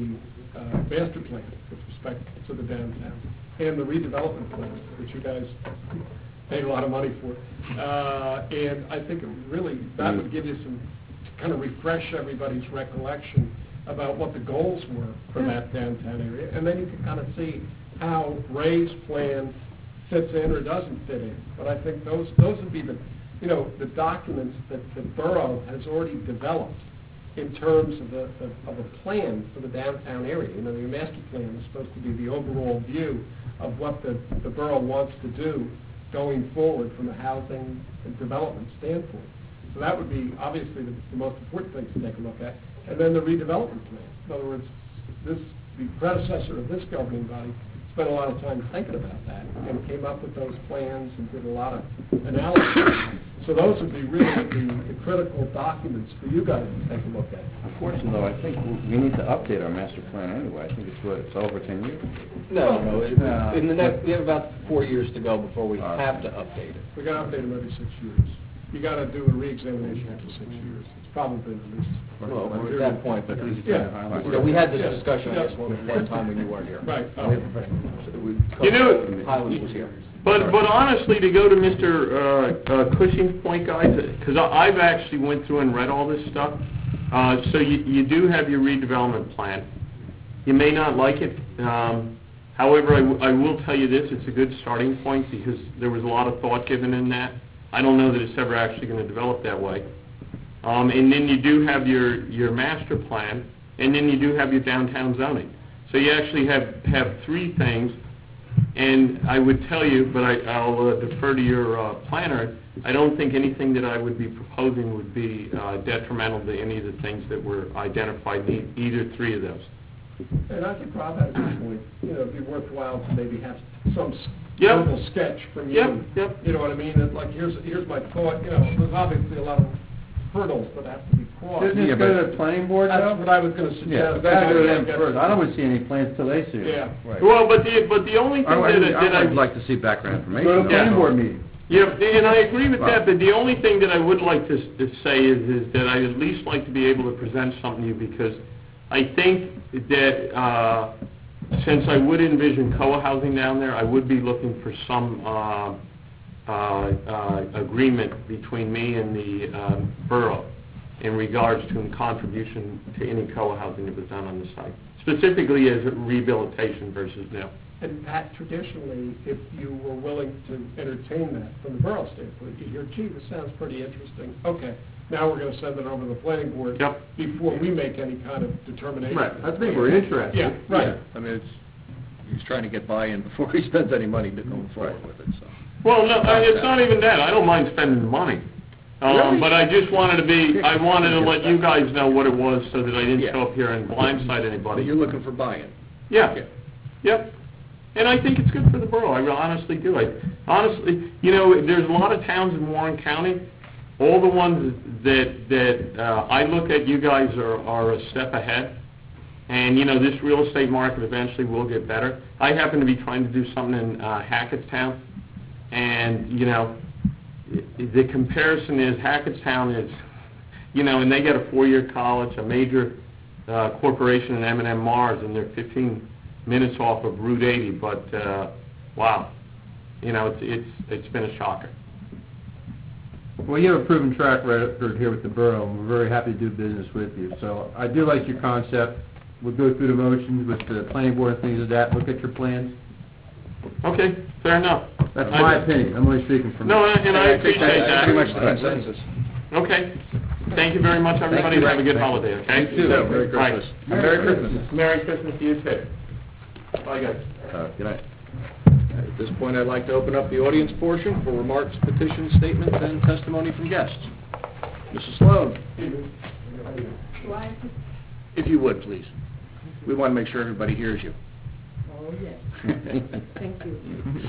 master plan with respect to the downtown and the redevelopment plan, which you guys paid a lot of money for. And I think that would give you some, kind of refresh everybody's recollection about what the goals were for that downtown area. And then you can kind of see how Ray's plan fits in or doesn't fit in. But I think those would be the documents that the borough has already developed in terms of a plan for the downtown area. Your master plan is supposed to be the overall view of what the borough wants to do going forward from a housing and development standpoint. So that would be obviously the most important thing to take a look at. And then the redevelopment plan. In other words, the predecessor of this governing body spent a lot of time thinking about that and came up with those plans and did a lot of analysis. So those would be really the critical documents for you guys to take a look at. Unfortunately, though, I think we need to update our master plan anyway. I think it's over 10 years. No. In the next, we have about 4 years to go before we have to update it. We got to update them every 6 years. You got to do a re-examination after 6 years. probably the least. Well, we're at that point, but Yeah. you know, we had this discussion, I guess, one time when you weren't here. Right. You know, Highland was here. But honestly, to go to Mr. Cushing's point, guys, because I've actually went through and read all this stuff, so you do have your redevelopment plan. You may not like it. However, I will tell you this, it's a good starting point because there was a lot of thought given in that. I don't know that it's ever actually going to develop that way. And then you do have your master plan, and then you do have your downtown zoning. So you actually have three things, and I would tell you, but I'll defer to your planner, I don't think anything that I would be proposing would be detrimental to any of the things that were identified in either three of those. And I think Rob has a good point, you know, it'd be worthwhile to maybe have some Yep. verbal sketch from you. Yep. You know what I mean? It's like, here's my thought, you know, there's obviously a lot of hurdles that have to be crossed. Shouldn't it go to the planning board, That's though? what I was gonna suggest. Yeah, that's go to them first. I don't want to see any plans till they see it. Yeah. Right. Well, but the only thing that I'd like to see background information. Go to the planning board meeting. Yeah, and I agree with that, but the only thing that I would like to say is that I'd at least like to be able to present something to you, because I think that since I would envision COA housing down there, I would be looking for some agreement between me and the borough in regards to contribution to any COA housing that was done on the site, specifically as rehabilitation versus new. And Pat, traditionally, if you were willing to entertain that from the borough standpoint, you hear, gee, this sounds pretty interesting. Okay, now we're going to send it over to the planning board Yep. before we make any kind of determination. Right, I think we're interested. Yeah, right. I mean, he's trying to get buy-in before he spends any money to go forward with it, so. Well, no, it's not even that. I don't mind spending the money. But I just wanted I wanted to let you guys know what it was so that I didn't show up here and blindside anybody. But you're looking for buy-in. Yeah. Yep. And I think it's good for the borough. I honestly do. Honestly, you know, there's a lot of towns in Warren County. All the ones that I look at, you guys are a step ahead. And, you know, this real estate market eventually will get better. I happen to be trying to do something in Hackettstown. And, you know, the comparison is Hackettstown is, you know, and they got a 4-year college, a major corporation in M&M Mars, and they're 15 minutes off of Route 80. But, wow, you know, it's been a shocker. Well, you have a proven track record here with the borough, and we're very happy to do business with you. So I do like your concept. We'll go through the motions with the planning board and things like that, look at your plans. Okay, fair enough. That's my opinion. I'm only speaking from... No, and I appreciate that. Pretty much the consensus. Okay. Thank you very much, everybody. Thank you. Have a good holiday, okay? You too. Merry Christmas. Right. Merry Christmas. Merry Christmas to you, too. Bye, guys. Good night. At this point, I'd like to open up the audience portion for remarks, petitions, statements, and testimony from guests. Mrs. Sloan, Do I, if you would, please. We want to make sure everybody hears you. Oh, yes. Thank you.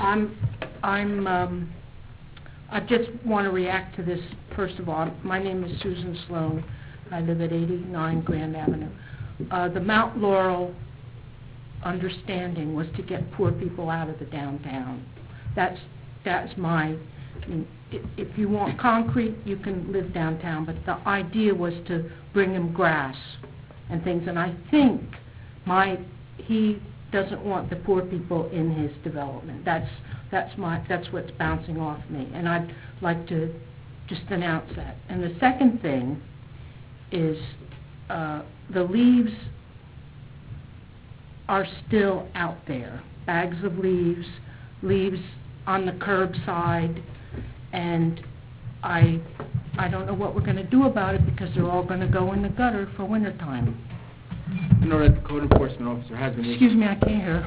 I just want to react to this, first of all. My name is Susan Sloan. I live at 89 Grand Avenue. The Mount Laurel understanding was to get poor people out of the downtown. That's my, I mean, if you want concrete, you can live downtown, but the idea was to bring them grass and things, and I think he doesn't want the poor people in his development. That's what's bouncing off me, and I'd like to just announce that. And the second thing is the leaves are still out there. Bags of leaves on the curbside, and I don't know what we're going to do about it because they're all going to go in the gutter for wintertime. I know that the code enforcement officer has been... Excuse me, I can't hear.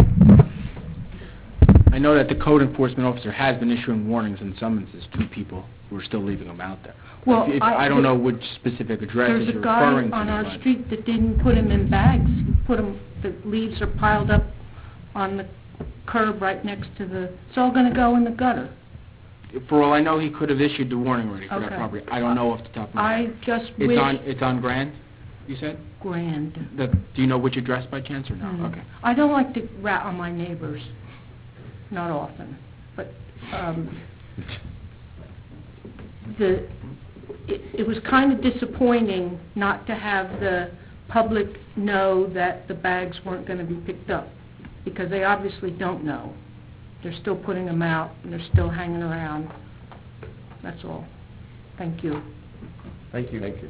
I know that the code enforcement officer has been issuing warnings and summonses to people who are still leaving them out there. Well, I don't know which specific addresses you're referring to. There's a guy on our street that didn't put them in bags. The leaves are piled up on the curb right next to it's all going to go in the gutter. For all I know, he could have issued the warning already for that Okay. property. I don't know off the top of my head. I just wish... It's on Grand, you said? Grand. Do you know which address by chance or no? Mm. Okay. I don't like to rat on my neighbors, not often, but it was kind of disappointing not to have the public know that the bags weren't going to be picked up, because they obviously don't know. They're still putting them out, and they're still hanging around. That's all. Thank you. Thank you. Thank you.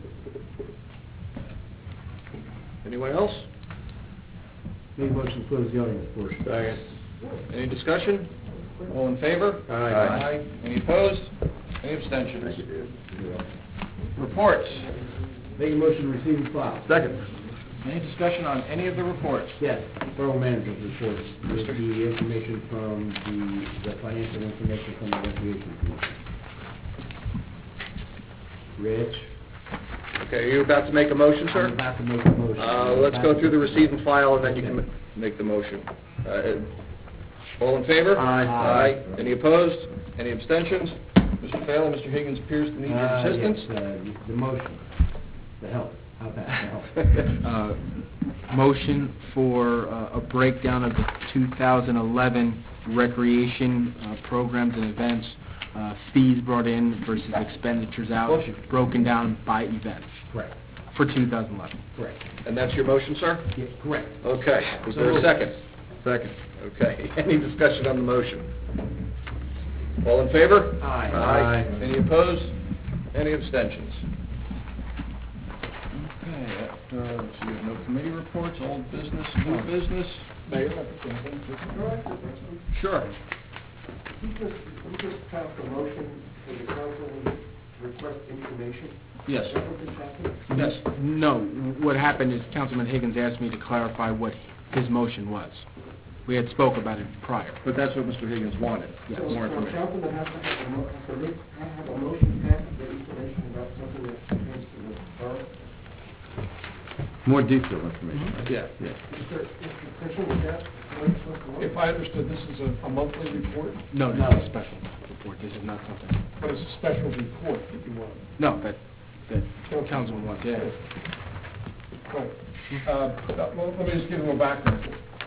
Anyone else? Make a motion to close the audience portion. Any discussion? All in favor? Aye. Any opposed? Any abstentions? Reports. Make a motion to receive and file. Second. Any discussion on any of the reports? Yes, Borough Manager's report, with the information from the financial information from the Recreation Commission. Rich? Okay, are you about to make a motion, sir? I'm about to make a motion. Let's go through the receive and file, and then you can make the motion. All in favor? Aye. Any opposed? Any abstentions? Mr. Phelan, Mr. Higgins appears to need your assistance. Yes, the motion, the help, how about the help? Motion for a breakdown of the 2011 recreation programs and events, fees brought in versus expenditures out, Motion. broken down by events Correct, for 2011. correct. And that's your motion, sir? Yes, correct. Okay. Is there a second? Second. Okay. Any discussion on the motion? All in favor? Aye. Aye. Any opposed? Any abstentions? Okay, so we have no committee reports, old business, new business. Mayor, Sure. we just passed a motion for the council to request information. Yes. Is that what this happened? Yes. No, what happened is Councilman Higgins asked me to clarify what his motion was. We had spoke about it prior. But that's what Mr. Higgins wanted, Yes. So, more so information. council would have to have a motion passed to get information about something that pertains to the borough? More detailed information. right? Yeah. Mr. Christian, is that what it's supposed to look? If I understood, this is a monthly report, No, No. not a special report. This is not something. but it's a special report that you want. No, that Councilman wants. Yeah. Right. Well, let me just give you a background.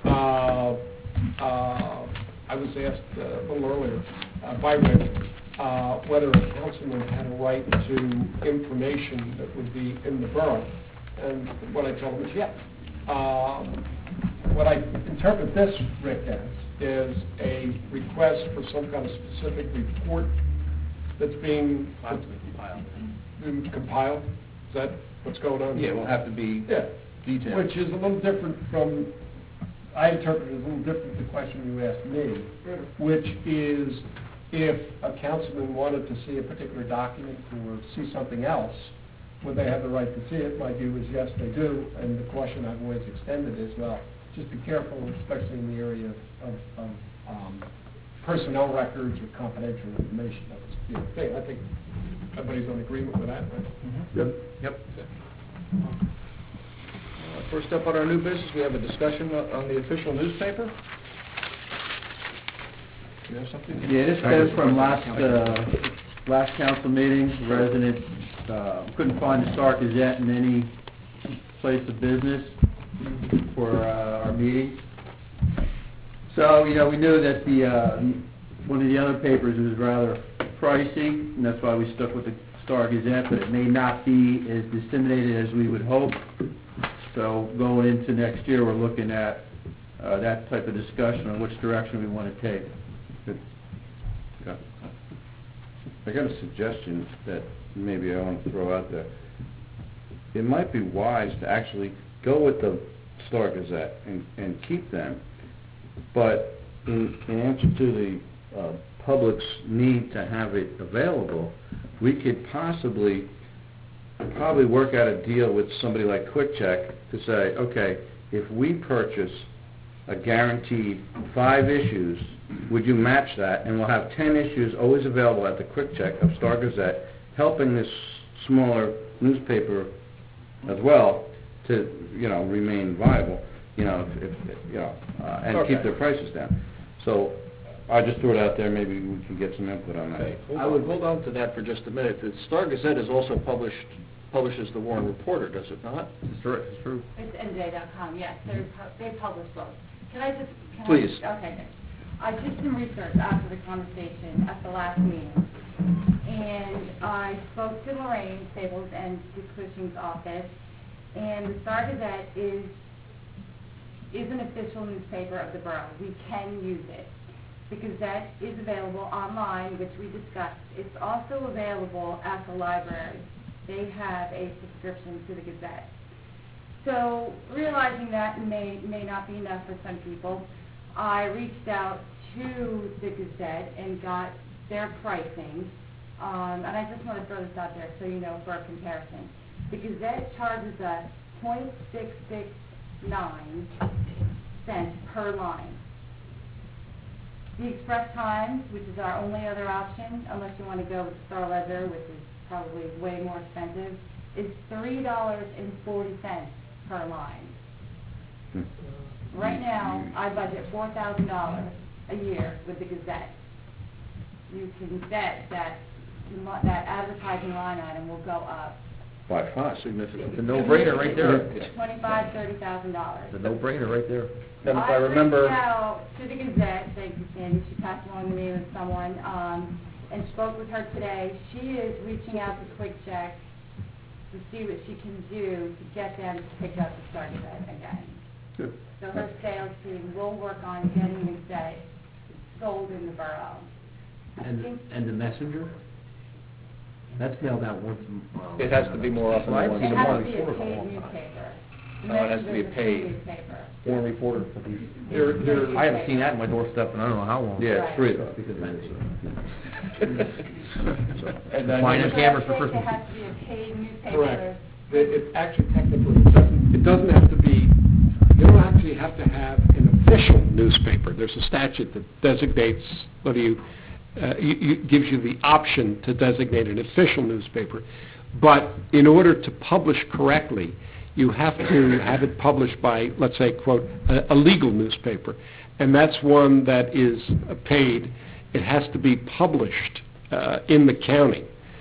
I was asked a little earlier by Rick whether a councilman had a right to information that would be in the borough, and what I told him is yes. What I interpret this, Rick, as is a request for some kind of specific report that's being compiled. Is that what's going on? Yeah, it will have to be Yeah. detailed. Which is a little different from, I interpret it as a little different from the question you asked me, which is if a councilman wanted to see a particular document or see something else, would they have the right to see it? My view is yes, they do, and the question I've always extended is, well, just be careful, especially in the area of personnel records or confidential information. That was the thing. I think everybody's in agreement with that, right? Yep. Yep. First up on our new business, we have a discussion on the official newspaper. You have something? Yeah, this goes from last council meeting. The resident couldn't find the Star Gazette in any place of business for our meetings. So, we knew that one of the other papers was rather pricey, and that's why we stuck with the Star Gazette, but it may not be as disseminated as we would hope. So going into next year, we're looking at that type of discussion on which direction we want to take. I got a suggestion that maybe I want to throw out there. It might be wise to actually go with the Star Gazette and keep them, but in answer to the public's need to have it available, we could probably work out a deal with somebody like Quick Check to say, okay, if we purchase a guaranteed 5 issues, would you match that? And we'll have 10 issues always available at the Quick Check of Star Gazette, helping this smaller newspaper as well to, remain viable, and keep their prices down. So I just threw it out there, maybe we can get some input on that. Okay, hold on to that for just a minute. The Star Gazette is also publishes the Warren Reporter, does it not? It's true. It's NJ.com, yes, they publish both. Please. Okay, good. I did some research after the conversation at the last meeting, And I spoke to Lorraine Stables and Dick Cushing's office, and the Star-Gazette is an official newspaper of the borough. We can use it. The Gazette is available online, which we discussed. It's also available at the library. They have a subscription to the Gazette. So realizing that may not be enough for some people, I reached out to the Gazette and got their pricing. And I just want to throw this out there so you know for a comparison. The Gazette charges us .669 cents per line. The Express Times, which is our only other option, unless you want to go with Star Ledger, which is probably way more expensive, is $3.40 per line. Right now, I budget $4,000 a year with the Gazette. You can bet that advertising line item will go up. By far. Significant. It's a no-brainer right there. $25,000-$30,000. It's a no-brainer right there. And if I remember, reached out to the Gazette, thank you, Sandy, she passed along the name of someone, and spoke with her today. She is reaching out to Quick Check to see what she can do to get them to pick up the Star-Gazette again. Good. So her sales team will work on getting the Gazette sold in the borough. And the Messenger? That's mailed out once a month. it has to be more often than once It a has month. to be a paid newspaper. The Oh, it has to be a Messenger's paid. newspaper. One reporter for these. There- I haven't seen that in my doorstep in I don't know how long. Yeah, Right. 3 of them. And then- Fine So cameras I for think Christmas. It has to be a paid newspaper. Correct. It actually technically it doesn't have to be, you don't actually have to have an official newspaper. There's a statute that designates, gives you the option to designate an official newspaper. But in order to publish correctly, you have to have it published by, let's say, quote, a legal newspaper. And that's one that is paid. It has to be published in the county.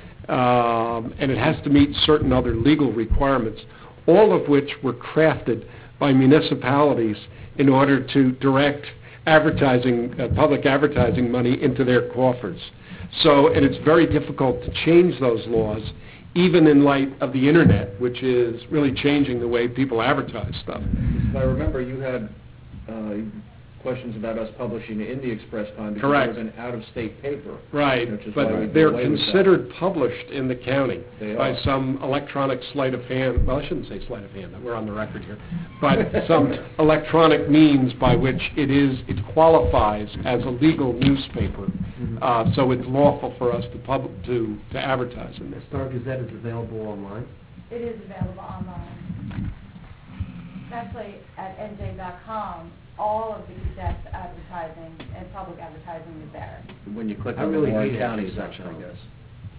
And it has to meet certain other legal requirements, all of which were crafted by municipalities in order to direct advertising, public advertising money into their coffers. So, and it's very difficult to change those laws, even in light of the internet, which is really changing the way people advertise stuff. If I remember, you had questions about us publishing in the Express Time because Correct. it was an out-of-state paper. Right, Which is why we but did they're away with that. considered published in the county They by are. some electronic sleight of hand, well, I shouldn't say sleight of hand, we're on the record here, but some electronic means by which it qualifies as a legal newspaper, so it's lawful for us to advertise in The this. Star-Gazette is available online? It is available online. Actually, at NJ.com, all of the Gazette's advertising and public advertising is there. When you click I on the really Warren hate County NJ.com. section, I guess.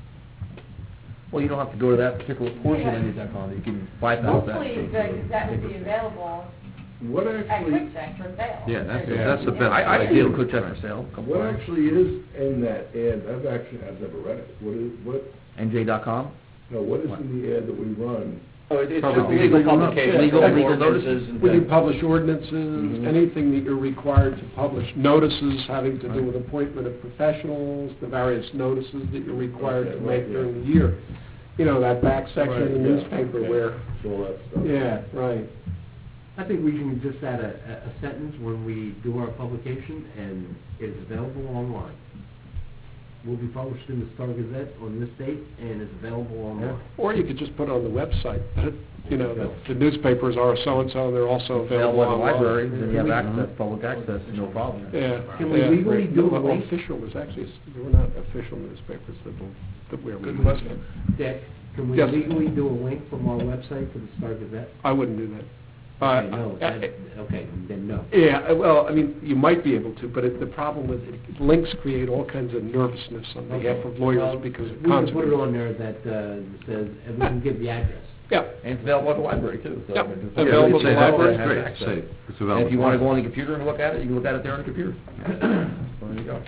Well, you don't have to go to that particular portion of NJ.com. You can bypass that. Hopefully, the Gazette will be available What at actually, Quick Check for sale. Yeah, that's There's- the best. I did Quick Check for sale. what actually is in that ad? I've never read it. What NJ.com. is in the ad that we run? Oh, it's Public just legal meeting. publication. Legal ordinances notices. and We can things. publish ordinances, anything that you're required to publish, notices having to do with appointment of professionals, the various notices that you're required to Okay, make right, during the year. You know, that back section of the Right, yeah, newspaper okay. where, So all that stuff. yeah, right. I think we can just add a sentence when we do our publication, and it is available online. Will be published in the Star-Gazette on this date, and is available online. Or you could just put on the website, that, you know, that the newspapers are so-and-so, and they're also available Available at the online. library, then you have access, public access, no problem. Yeah. Can we yeah, legally right. do No, a well, link? official, there's actually, there were not official newspapers that we're Good releasing. question. Dick, can we Yes. legally do a link from our website to the Star-Gazette? I wouldn't do that. Okay, no, okay, then no. Yeah, well, I mean, you might be able to, but the problem with it, links create all kinds of nervousness on behalf of lawyers Well, because of We can put it consequences. on there that says, and we can give the address. Yeah, And it's available at the library, too. So Yep. I mean, it's- Available at the Say that, library. that's great. Access. Say, it's And available. if you want to go on the computer and look at it, you can look at it there on the computer. So there you go.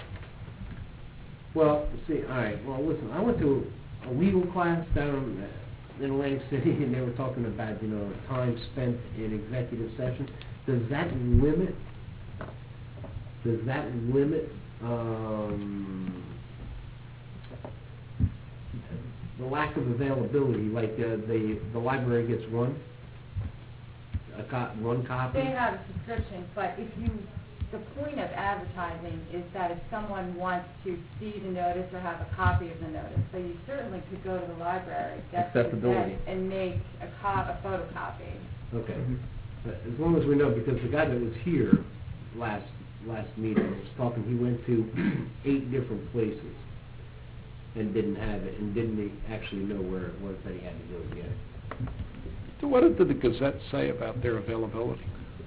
Well, see, all right, well, listen, I went to a legal class down in Atlantic City, and they were talking about, you know, time spent in executive session. Does that limit, lack of availability, like the library gets one copy? They have a subscription, but the point of advertising is that if someone wants to see the notice or have a copy of the notice, so you certainly could go to the library, get the Accessibility. event, and make a photocopy. Okay. As long as we know, because the guy that was here last meeting was talking, he went to 8 different places and didn't have it, and didn't actually know where it was that he had to go to get it. So what did the Gazette say about their availability?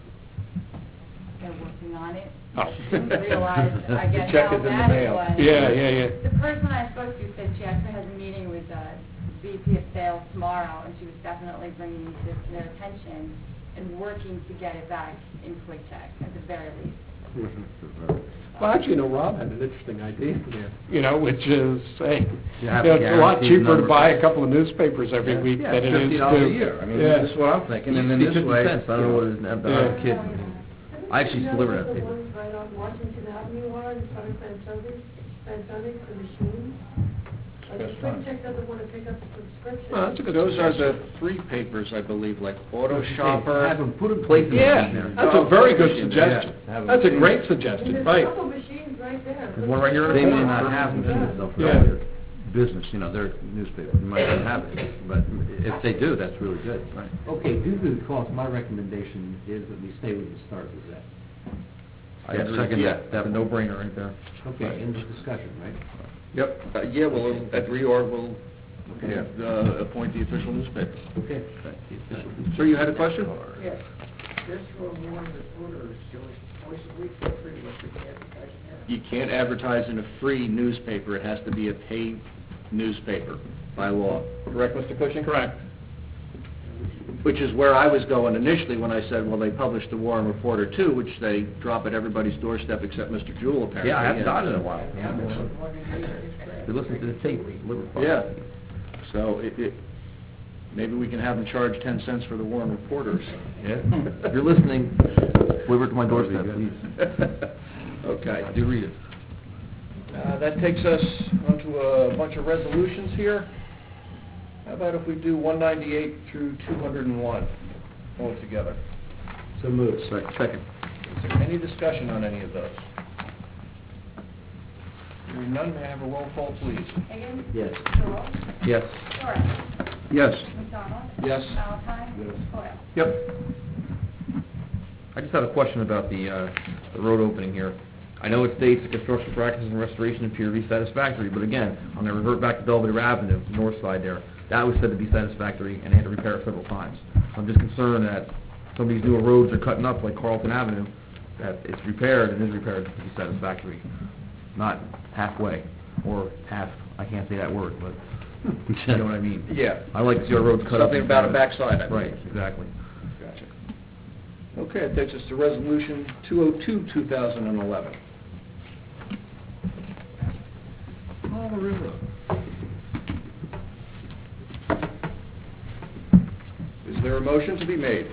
They're working on it. Oh. Didn't realize, I guess, check how is in the bad it mail. was. Yeah. The person I spoke to said she actually has a meeting with the VP of sales tomorrow, and she was definitely bringing this to their attention and working to get it back in quick check, at the very least. Well, actually, Rob had an interesting idea there, which is, hey, have it's a lot guaranteed cheaper to number. buy a couple of newspapers every week Yeah, than it is $50 to... a year. I mean, Yeah. this is what I'm thinking, and then Used to this be way, 50 cents. I don't know what it is now, but I'm a kid. I actually delivered that paper. The ones right on Washington Avenue are in front of Panasonic, the machines. The Quick Check doesn't want to pick up the subscription. Well, that's a good Those are suggestion. the free papers, I believe, like Auto Have Shopper. them put in place in the Yeah, machine there. that's a very good Yeah. suggestion. Yeah. That's a great And suggestion, there's right. a couple machines right there. There's one right here in the They may corner. not have machines though for Yeah. their business, their newspaper, they might not have it, but if they do, that's really good. Right. Okay, due to the cost, my recommendation is that we stay with the Star Gazette. I second that, that's a no-brainer right there. Okay, end of discussion, right? Yep. Yeah, well, at reorg, we'll appoint the official newspaper. Okay. Sir, you had a question? Yes. This will warn reporters twice a week for free, what's the advertising there? You can't advertise in a free newspaper. It has to be a paid newspaper by law. Correct, Mr. Cushing? Correct. Which is where I was going initially when I said, well, they published the Warren Reporter too, which they drop at everybody's doorstep except Mr. Jewell, apparently. Yeah, I haven't done it in a while. They listen to the tape, deliver. Yeah. So maybe we can have them charge 10 cents for the Warren Reporters. Yeah, if you're listening, deliver it to my doorstep, please. Okay. I do read it. That takes us onto a bunch of resolutions here. How about if we do 198 through 201 altogether? So moved. Second. Is there any discussion on any of those? Hearing none, may I have a roll call, please? Higgins? Yes. Joel? Yes. Torres? Yes. McDonald? Yes. Valentine? Hoyle? Yep. I just have a question about the road opening here. I know it states the construction practices and restoration appear to be satisfactory, but again, I'm going to revert back to Belvedere Avenue, the north side there. That was said to be satisfactory, and they had to repair it several times. I'm just concerned that some of these newer roads are cutting up, like Carlton Avenue, that it's repaired and is repaired to be satisfactory, not halfway, or half, I can't say that word, but you know what I mean. Yeah. I like to see our roads cut up. Something about a backside, I think. Right, exactly. Gotcha. Okay, it takes us to Resolution 202, 2011. Oh, really? Is there a motion to be made?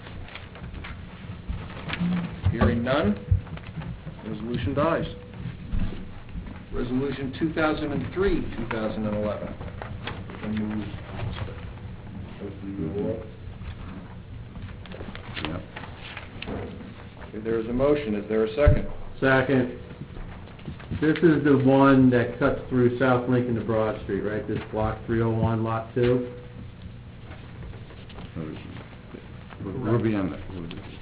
Hearing none, resolution dies. Resolution 2003, 2011. Okay, there is a motion. Is there a second? Second. This is the one that cuts through South Lincoln to Broad Street, right? This block 301, lot 2? We're beyond that.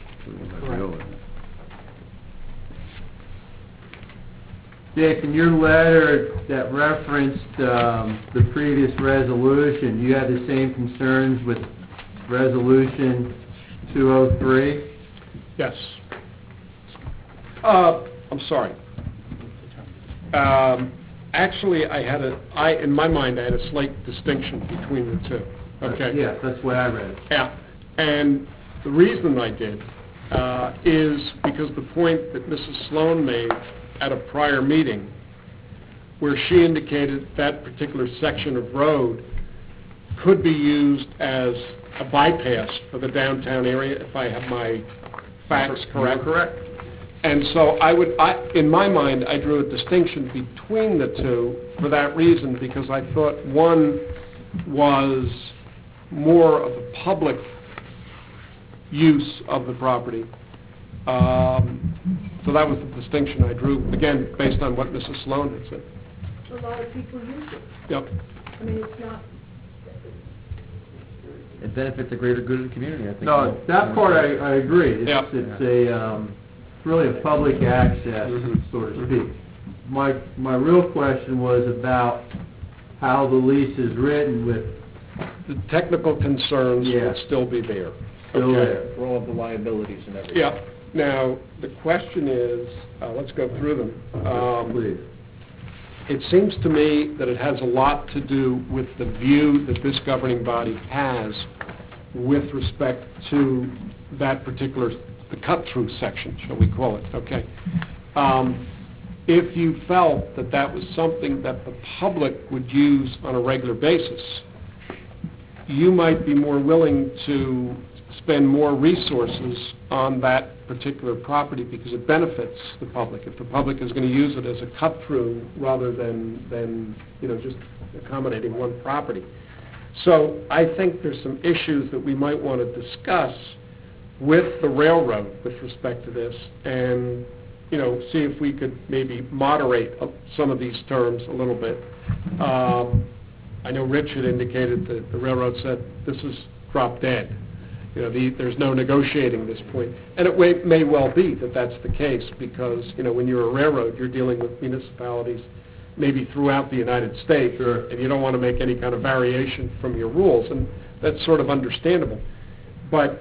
Dick, in your letter that referenced the previous resolution, you had the same concerns with Resolution 203? Yes. I'm sorry. Actually, in my mind, I had a slight distinction between the two. Okay? Yes, that's the way I read it. Yeah, and the reason I did is because the point that Mrs. Sloan made at a prior meeting, where she indicated that particular section of road could be used as a bypass for the downtown area, if I have my facts correct. Correct. And so in my mind, I drew a distinction between the two for that reason, because I thought one was more of the public use of the property. So that was the distinction I drew, again, based on what Mrs. Sloan had said. A lot of people use it. Yep. I mean, it's not, It benefits the greater good of the community, I think. No, that part I agree. It's, Yeah. it's really a public access, so to speak. My real question was about how the lease is written with The technical concerns Yeah. would still be there. still Okay. there. For all of the liabilities and everything. Yeah. Now, the question is, let's go through them. Please. It seems to me that it has a lot to do with the view that this governing body has with respect to that particular, the cut-through section, shall we call it, okay? If you felt that that was something that the public would use on a regular basis, you might be more willing to spend more resources on that particular property because it benefits the public. If the public is going to use it as a cut-through rather than just accommodating one property. So I think there's some issues that we might want to discuss with the railroad with respect to this and, see if we could maybe moderate some of these terms a little bit. I know Rich had indicated that the railroad said this is drop dead. There's no negotiating this point. And it may well be that that's the case because, when you're a railroad, you're dealing with municipalities maybe throughout the United States. Sure. And you don't want to make any kind of variation from your rules, and that's sort of understandable. But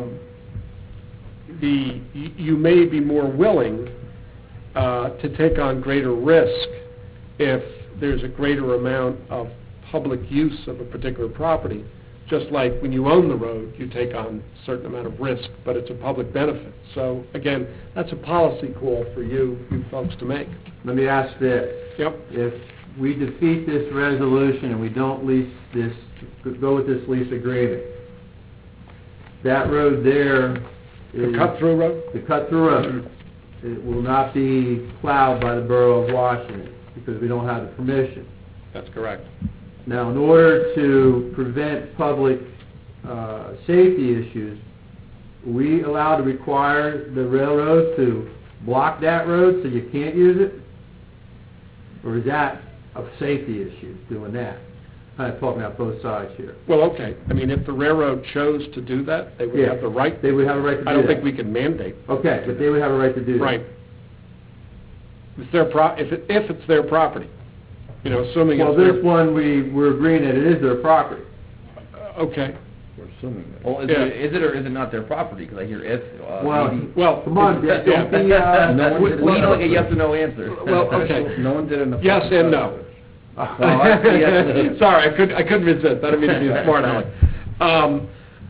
you may be more willing to take on greater risk if there's a greater amount of public use of a particular property. Just like when you own the road, you take on a certain amount of risk, but it's a public benefit. So, again, that's a policy call for you folks to make. Let me ask this. Yep. If we defeat this resolution and we don't go with this lease agreement, that road there is... The cut-through road? The cut-through road. It will not be plowed by the Borough of Washington because we don't have the permission. That's correct. Now, in order to prevent public safety issues, are we allowed to require the railroad to block that road so you can't use it? Or is that a safety issue, doing that? Kind of talking about both sides here. Well, okay. I mean, if the railroad chose to do that, they would have the right. They would have a right to do that. I don't think we can mandate. Okay, but they would have a right to do that. Right. It's their if it's their property. Assuming Well, it's their... this one, we're agreeing that it is their property. Okay. We're assuming that. Well, is it or is it not their property? Because I hear if, maybe. Well, Come on, don't be, We need like a yes or no answer. Well, okay. No one did it in the... Yes and no. Yes. Sorry, I couldn't resist. I didn't mean to be a smart aleck.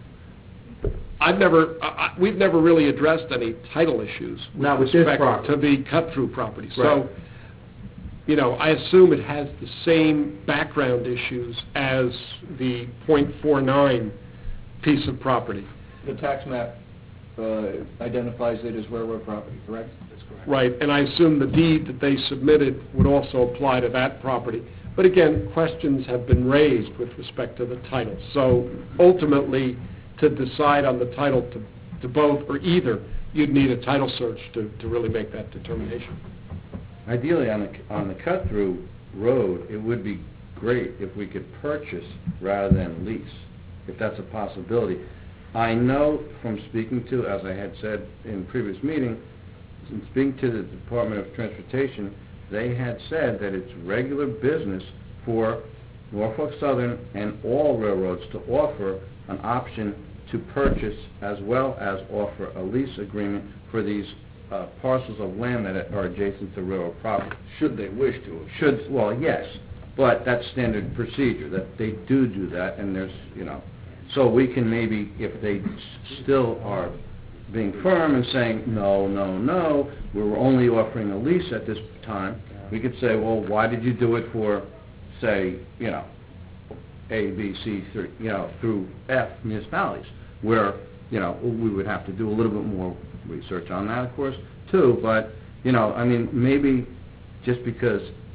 We've never really addressed any title issues Not with this respect property. to the cut-through property. Right. So, I assume it has the same background issues as the .49 piece of property. The tax map identifies it as railroad property, correct? That's correct. Right, and I assume the deed that they submitted would also apply to that property. But again, questions have been raised with respect to the title. So ultimately, to decide on the title to both or either, you'd need a title search to really make that determination. Ideally, on the cut-through road, it would be great if we could purchase rather than lease, if that's a possibility. I know from speaking to, as I had said in previous meeting, in speaking to the Department of Transportation, they had said that it's regular business for Norfolk Southern and all railroads to offer an option to purchase as well as offer a lease agreement for these parcels of land that are adjacent to railroad property. Should they wish to. Well, yes, but that's standard procedure, that they do that, and there's, so we can maybe, if they still are being firm and saying, no, we're only offering a lease at this time, we could say, well, why did you do it for, say, A, B, C, through F municipalities, where, we would have to do a little bit more research on that, of course, too, but, maybe just because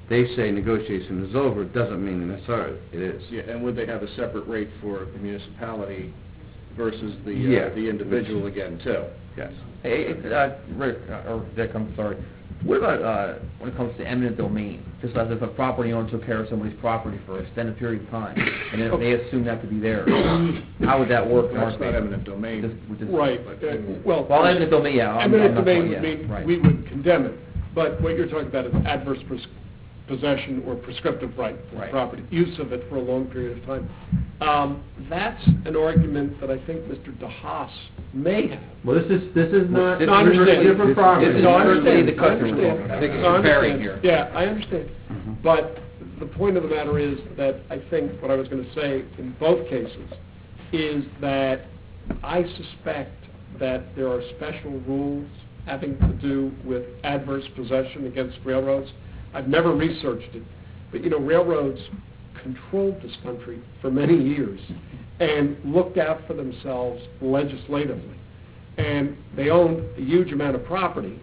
they say negotiation is over, it doesn't mean necessarily it is. Yeah, and would they have a separate rate for the municipality versus the individual again, too? Yes. Hey, Rick, or Dick, I'm sorry. What about when it comes to eminent domain? Just as if a property owner took care of somebody's property for an extended period of time, and then they assume that to be theirs. How would that work in our That's not favor? eminent domain. Right, well... Well, eminent domain, yeah. Eminent domain yeah, would mean right. we would condemn it, but what you're talking about is adverse possession or prescriptive right to the Right. property, use of it for a long period of time. That's an argument that I think Mr. DeHaas may have. Well, this is not, No, I understand. different property. This is No, I strictly understand. the customer I understand. talking. I think it's No, I comparing understand. here. Yeah, I understand. But the point of the matter is that I think what I was going to say in both cases is that I suspect that there are special rules having to do with adverse possession against railroads. I've never researched it, but railroads controlled this country for many years and looked out for themselves legislatively. And they owned a huge amount of property,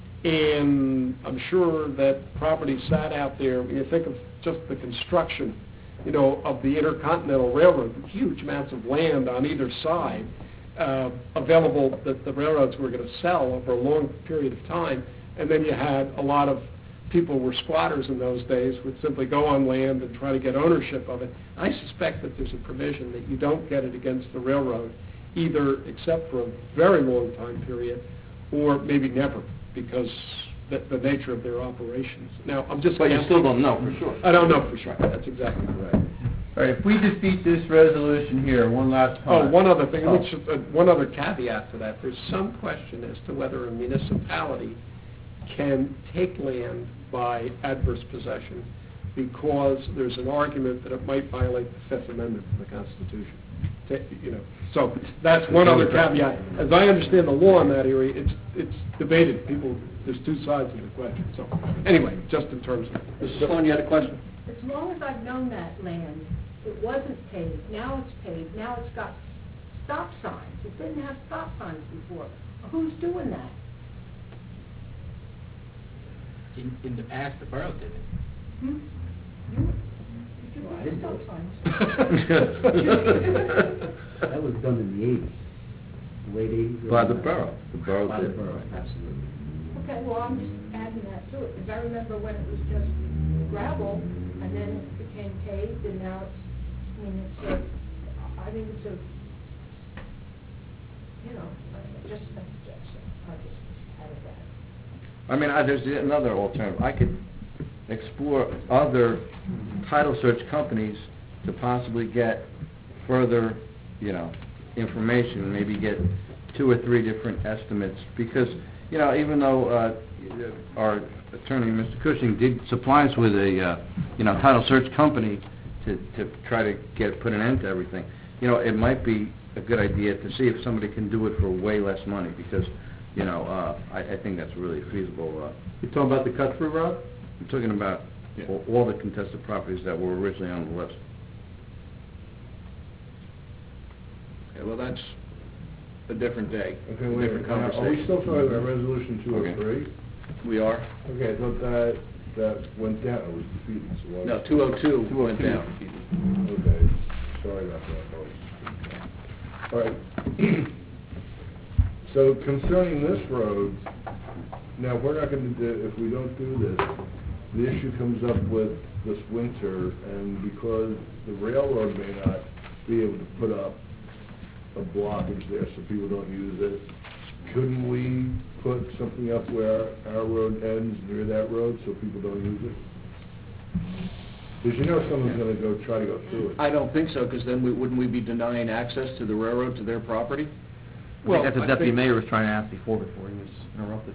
and I'm sure that property sat out there. When you think of just the construction, of the Intercontinental Railroad, huge amounts of land on either side available that the railroads were going to sell over a long period of time. And then you had a lot of people were squatters in those days, would simply go on land and try to get ownership of it. I suspect that there's a provision that you don't get it against the railroad, either except for a very long time period, or maybe never, because the nature of their operations. Now, I'm just... But you still don't know for sure. I don't know for sure. That's exactly correct. All right, if we defeat this resolution here one last time. Oh, one other thing, one other caveat to that. There's some question as to whether a municipality can take land by adverse possession, because there's an argument that it might violate the Fifth Amendment to the Constitution. So that's one other caveat. As I understand the law in that area, it's debated. There's two sides of the question. So anyway, just in terms of... Mrs. Sloan, you had a question? As long as I've known that land, it wasn't paved, now it's paved, now it's got stop signs. It didn't have stop signs before. Who's doing that? In the past, the borough did it. Hmm? You Well, I put didn't stop know. signs. That was done in the 80s, late 80s. By the borough. The borough By the did. borough, absolutely. Okay, well, I'm just adding that to it, because I remember when it was just gravel, and then it became paved, and now it's, I think it's a, just a suggestion. I just added that. I mean, there's another alternative. I could explore other title search companies to possibly get further, information, maybe get 2 or 3 different estimates, because, even though our attorney, Mr. Cushing, did supply us with a, title search company to try to put an end to everything, it might be a good idea to see if somebody can do it for way less money, because, I think that's really feasible. You talking about the cut-through route? I'm talking about all the contested properties that were originally on the list. Okay, well, that's a different day, Okay, a wait, different are we conversation. still talking about Resolution 203? We are? Okay, I thought that went down, it was defeated, so why... No, 202 went down. Okay, sorry about that, folks. All right. So concerning this road, now, we're not going to do, if we don't do this, the issue comes up with this winter, and because the railroad may not be able to put up a blockage there so people don't use it, couldn't we put something up where our road ends near that road so people don't use it? Because someone's going to try to go through it. I don't think so, because then wouldn't we be denying access to the railroad to their property? I think that's what Deputy Mayor was trying to ask before he was interrupted.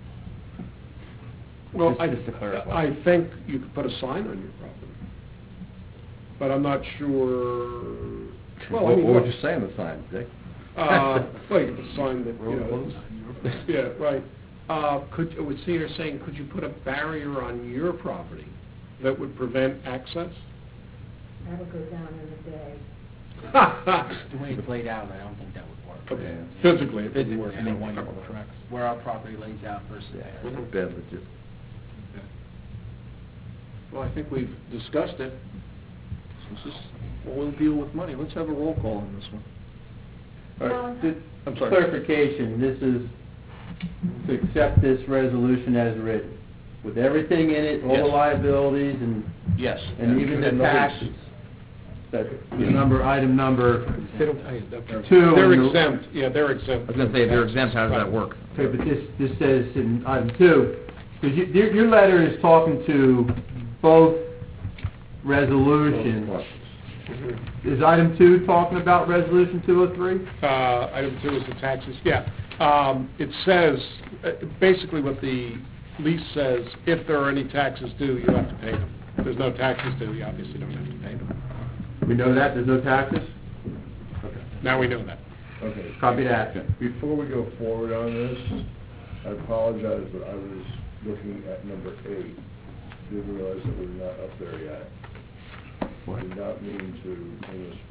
Well, Just to clarify. I think you could put a sign on your property, but I'm not sure... Well, I mean, What would you say on the sign, Dick? well, you could put a sign that, yeah, right. So you're saying, could you put a barrier on your property that would prevent access? That'll go down in a day. The way it's laid out, I don't think that would work. Okay. Physically, it Physically, wouldn't work. I mean, when you're correct, where our property lays out versus theirs. Bad legit. Well, I think we've discussed it. Since this, well, we'll deal with money. Let's have a roll call on this one. All right, just I'm sorry. clarification, this is to accept this resolution as written, with everything in it, all the Yes. liabilities and Yes. even the And taxes. That the number, item number They don't tell you that. 2. They're on the- exempt, yeah, they're exempt. I was gonna say, if they're exempt, how does that work? Okay, but this says in item 2, because your letter is talking to both resolutions. Is item 2 talking about resolution 203? Item 2 is the taxes, yeah. It says, basically what the lease says, if there are any taxes due, you have to pay them. If there's no taxes due, you obviously don't have to pay them. We know that, there's no taxes? Now we know that. Okay. Copy that. Before we go forward on this, I apologize, but I was looking at number 8. Didn't realize that we're not up there yet. Did not mean to bring this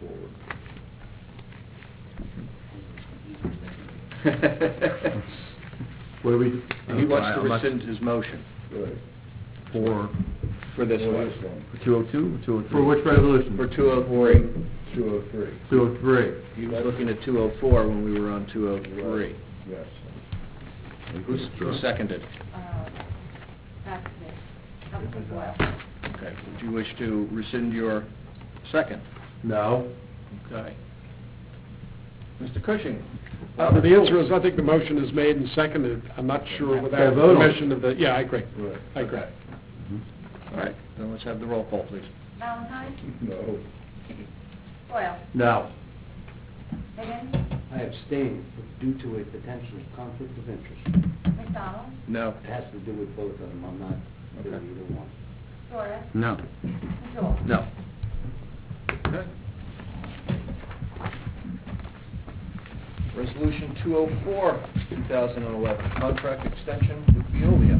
forward. What do we? He wants to rescind his motion Right. For for this For one. this one, 202 or 203? For which resolution? For 203. 203. 203. He was looking at 204 when we were on 203. Yes. Who seconded? That's it. That was as well. Okay. Would you wish to rescind your second? No. Okay. Mr. Cushing? The answer is, I think the motion is made and seconded. I'm not sure without Yeah, the vote on it. permission of the, yeah, I agree. Right. I agree. All right, then let's have the roll call, please. Valentine? No. Boyle? No. Higgins? I abstain due to a potential conflict of interest. McDonald? No. It has to do with both of them, I'm not doing Okay. either one. Torres? No. Joel? No. Okay. Resolution 204, 2011, contract extension with Veolia.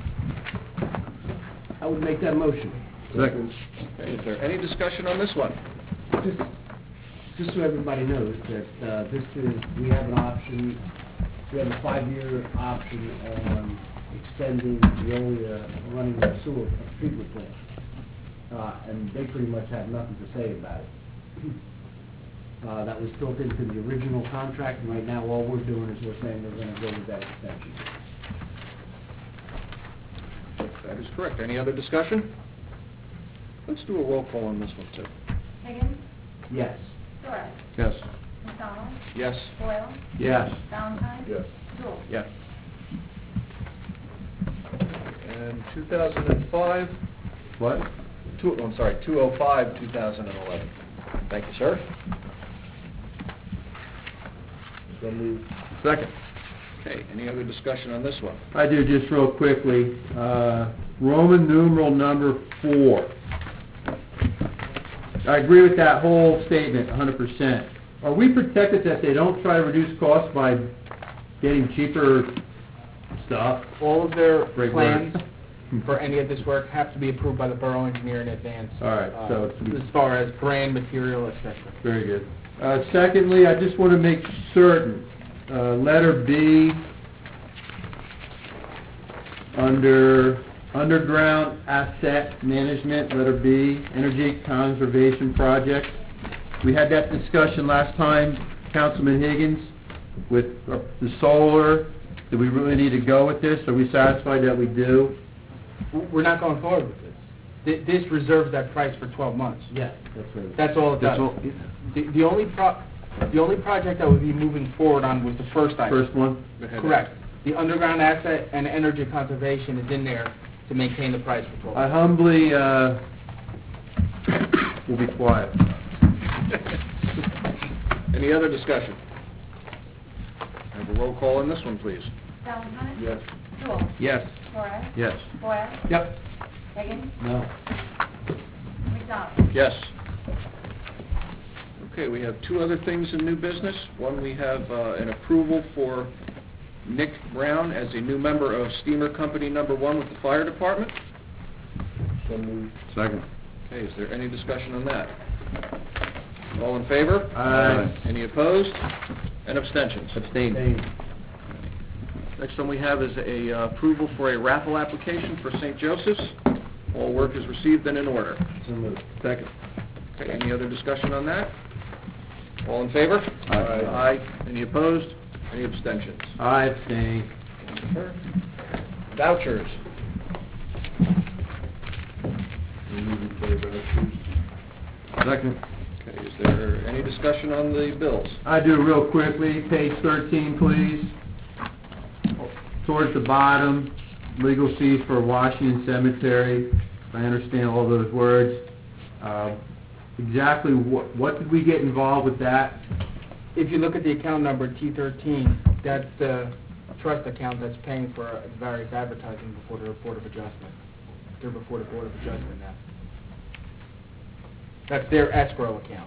I would make that motion. Second. Okay, is there any discussion on this one? Just so everybody knows that this is, we have an option, we have a 5-year option on extending Veolia running their sewer treatment plant. And they pretty much have nothing to say about it. That was built into the original contract, and right now all we're doing is we're saying we're going to go with that extension. That is correct. Any other discussion? Let's do a roll call on this one, too. Higgins? Yes. Torres? Yes. McDonald? Yes. Boyle? Yes. Valentine? Yes. Joel? Yes. And 2005, What? 205, 2011. Thank you, sir. So moved. Second. Okay, any other discussion on this one? I do, just real quickly. Roman numeral number 4. I agree with that whole statement, 100%. Are we protected that they don't try to reduce costs by getting cheaper stuff? All of their Great plans work. for any of this work have to be approved by the borough engineer in advance. All right, so it's- As far as brand, material, et cetera. Very good. Secondly, I just want to make certain, letter B, under underground asset management, letter B, energy conservation project. We had that discussion last time, Councilman Higgins, with the solar. Do we really need to go with this? Are we satisfied that we do? We're not going forward with this. This reserves that price for 12 months. Yes, that's right. That's all it does. The only project that would be moving forward on was the first item. First one? Correct. The underground asset and energy conservation is in there to maintain the price for 12 I months. humbly will be quiet. Any other discussion? Have a roll call on this one, please. Valentine? Yes. Joel? Yes. Torres? Yes. Boyle? Yep. Higgins? No. McDonald? Yes. Okay, we have two other things in new business. One, we have an approval for Nick Brown as a new member of Steamer Company Number 1 with the Fire Department. So moved. Second. Okay, is there any discussion on that? All in favor? Aye. Any opposed? And abstentions? Abstain. Next one we have is a approval for a raffle application for St. Joseph's. All work is received and in order. So moved. Second. Okay, any other discussion on that? All in favor? Aye. Aye. Any opposed? Any abstentions? I abstain. Vouchers. Second. Okay, is there any discussion on the bills? I do real quickly, page 13, please. Towards the bottom, legal fees for Washington Cemetery. I understand all those words. Exactly what did we get involved with that? If you look at the account number T13, that's the trust account that's paying for various advertising before the Board of Adjustment. They're before the Board of Adjustment now. That's their escrow account.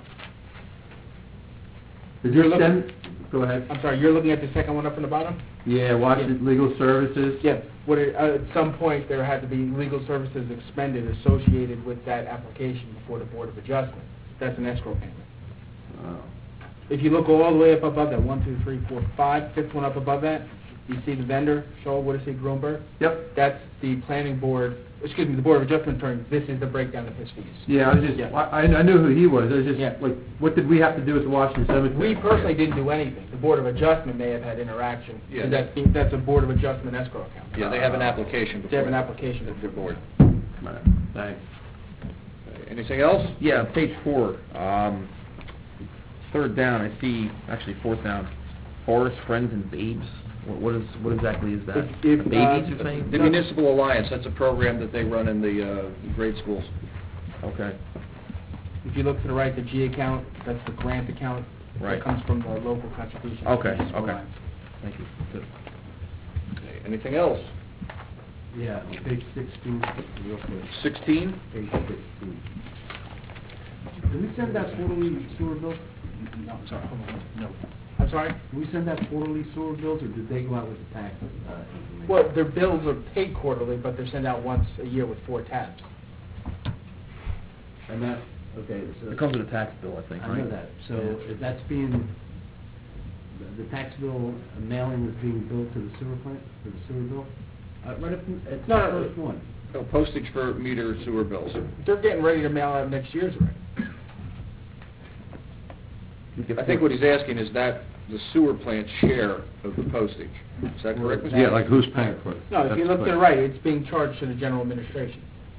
Is You're this looking- them? Go ahead. I'm sorry, you're looking at the second one up in the bottom? Yeah, Washington Legal Services. Yeah, at some point, there had to be legal services expended associated with that application before the Board of Adjustment. That's an escrow payment. Oh. If you look all the way up above that, 1, 2, 3, 4, 5, fifth one up above that, you see the vendor, Shaw, what is it, Grunberg? Yep. That's the planning board, excuse me, the Board of Adjustment attorney. This is the breakdown of his fees. Yeah, I was just, Yeah. I knew who he was. I was just, Yeah. like, what did we have to do with the Washington Cemetery? We personally didn't do anything. The Board of Adjustment may have had interaction. Yeah. That's a Board of Adjustment escrow account. Yeah, they have an application before. They have an application With the board. Right, thanks. Okay, anything else? Yeah, page 4, third down, I see, actually fourth down, Forest Friends and Babes. What exactly is that? If, Babies, you're saying? The Municipal Alliance, that's a program that they run in the grade schools. Okay, If you look to the right, the G account, that's the grant account. Right. That comes from the local contribution. Okay, okay. Thank you. Good. Okay, anything else? Yeah, on page 16, real quick, 16? page 16. Did we send that quarterly sewer bill? No, I'm sorry, hold on. No. I'm sorry? Did we send that quarterly sewer bills, or did they go out with the tax information? Well, their bills are paid quarterly, but they're sent out once a year with 4 tabs. And that, okay, so... It comes with a tax bill, I think, right? I know that, so if that's being, the tax bill mailing is being billed to the sewer plant, for the sewer bill? Right up, it's the No, first one. No, postage for meter sewer bills. They're getting ready to mail out next year's already. I think what he's asking is that the sewer plant's share of the postage. Is that correct, Mr. Yeah, like who's paying for it? No, if That's you look to the clear. right, it's being charged to the general administration.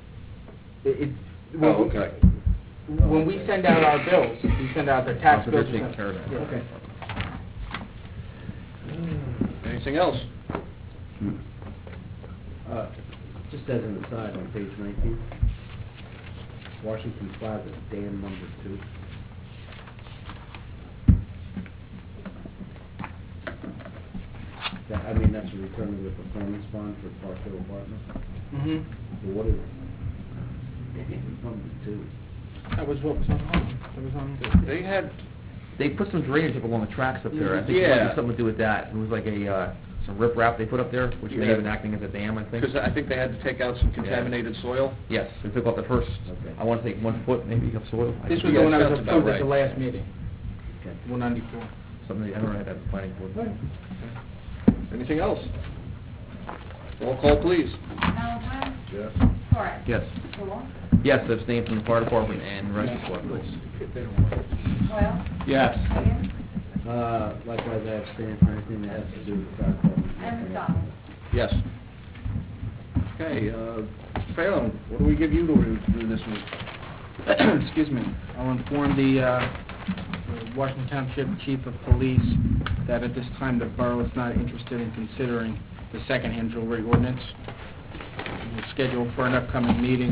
Oh, okay. When we send out our bills, we send out the tax So they're bills. taking care of that. Yeah. Okay. Anything else? Just as an aside, on page 19, Washington Plaza, dam number 2. I mean, that's a return of the performance bond for Parkville Apartments. Mm-hmm. So what is number 2? That was what was on, that was on. They had, They put some drainage up along the tracks up there. I think it might Yeah. have something to do with that. It was like some riprap they put up there, which may Yeah. have been acting as a dam, I think. because I think they had to take out some contaminated soil. Yes, they took off the first, Okay. I want to say 1 foot maybe of soil. This was Yeah, the one that sounds was about approved at the right. last meeting, Okay. 194. Something, I don't know, that planning board. Anything else? Roll call, please. Valentine? Yes. Torres? Yes. Sewell? Yes, abstain from the fire department and rest of the select board. Doyle? Yes. Higgins? Likewise, I abstain for anything that has to do with the fire department. And McDonald? Yes. Okay, Mr. Phelan, what do we give you to do this week? Excuse me, I'll inform the Washington Township Chief of Police that at this time the borough is not interested in considering the second-hand jewelry ordinance. We'll schedule for an upcoming meeting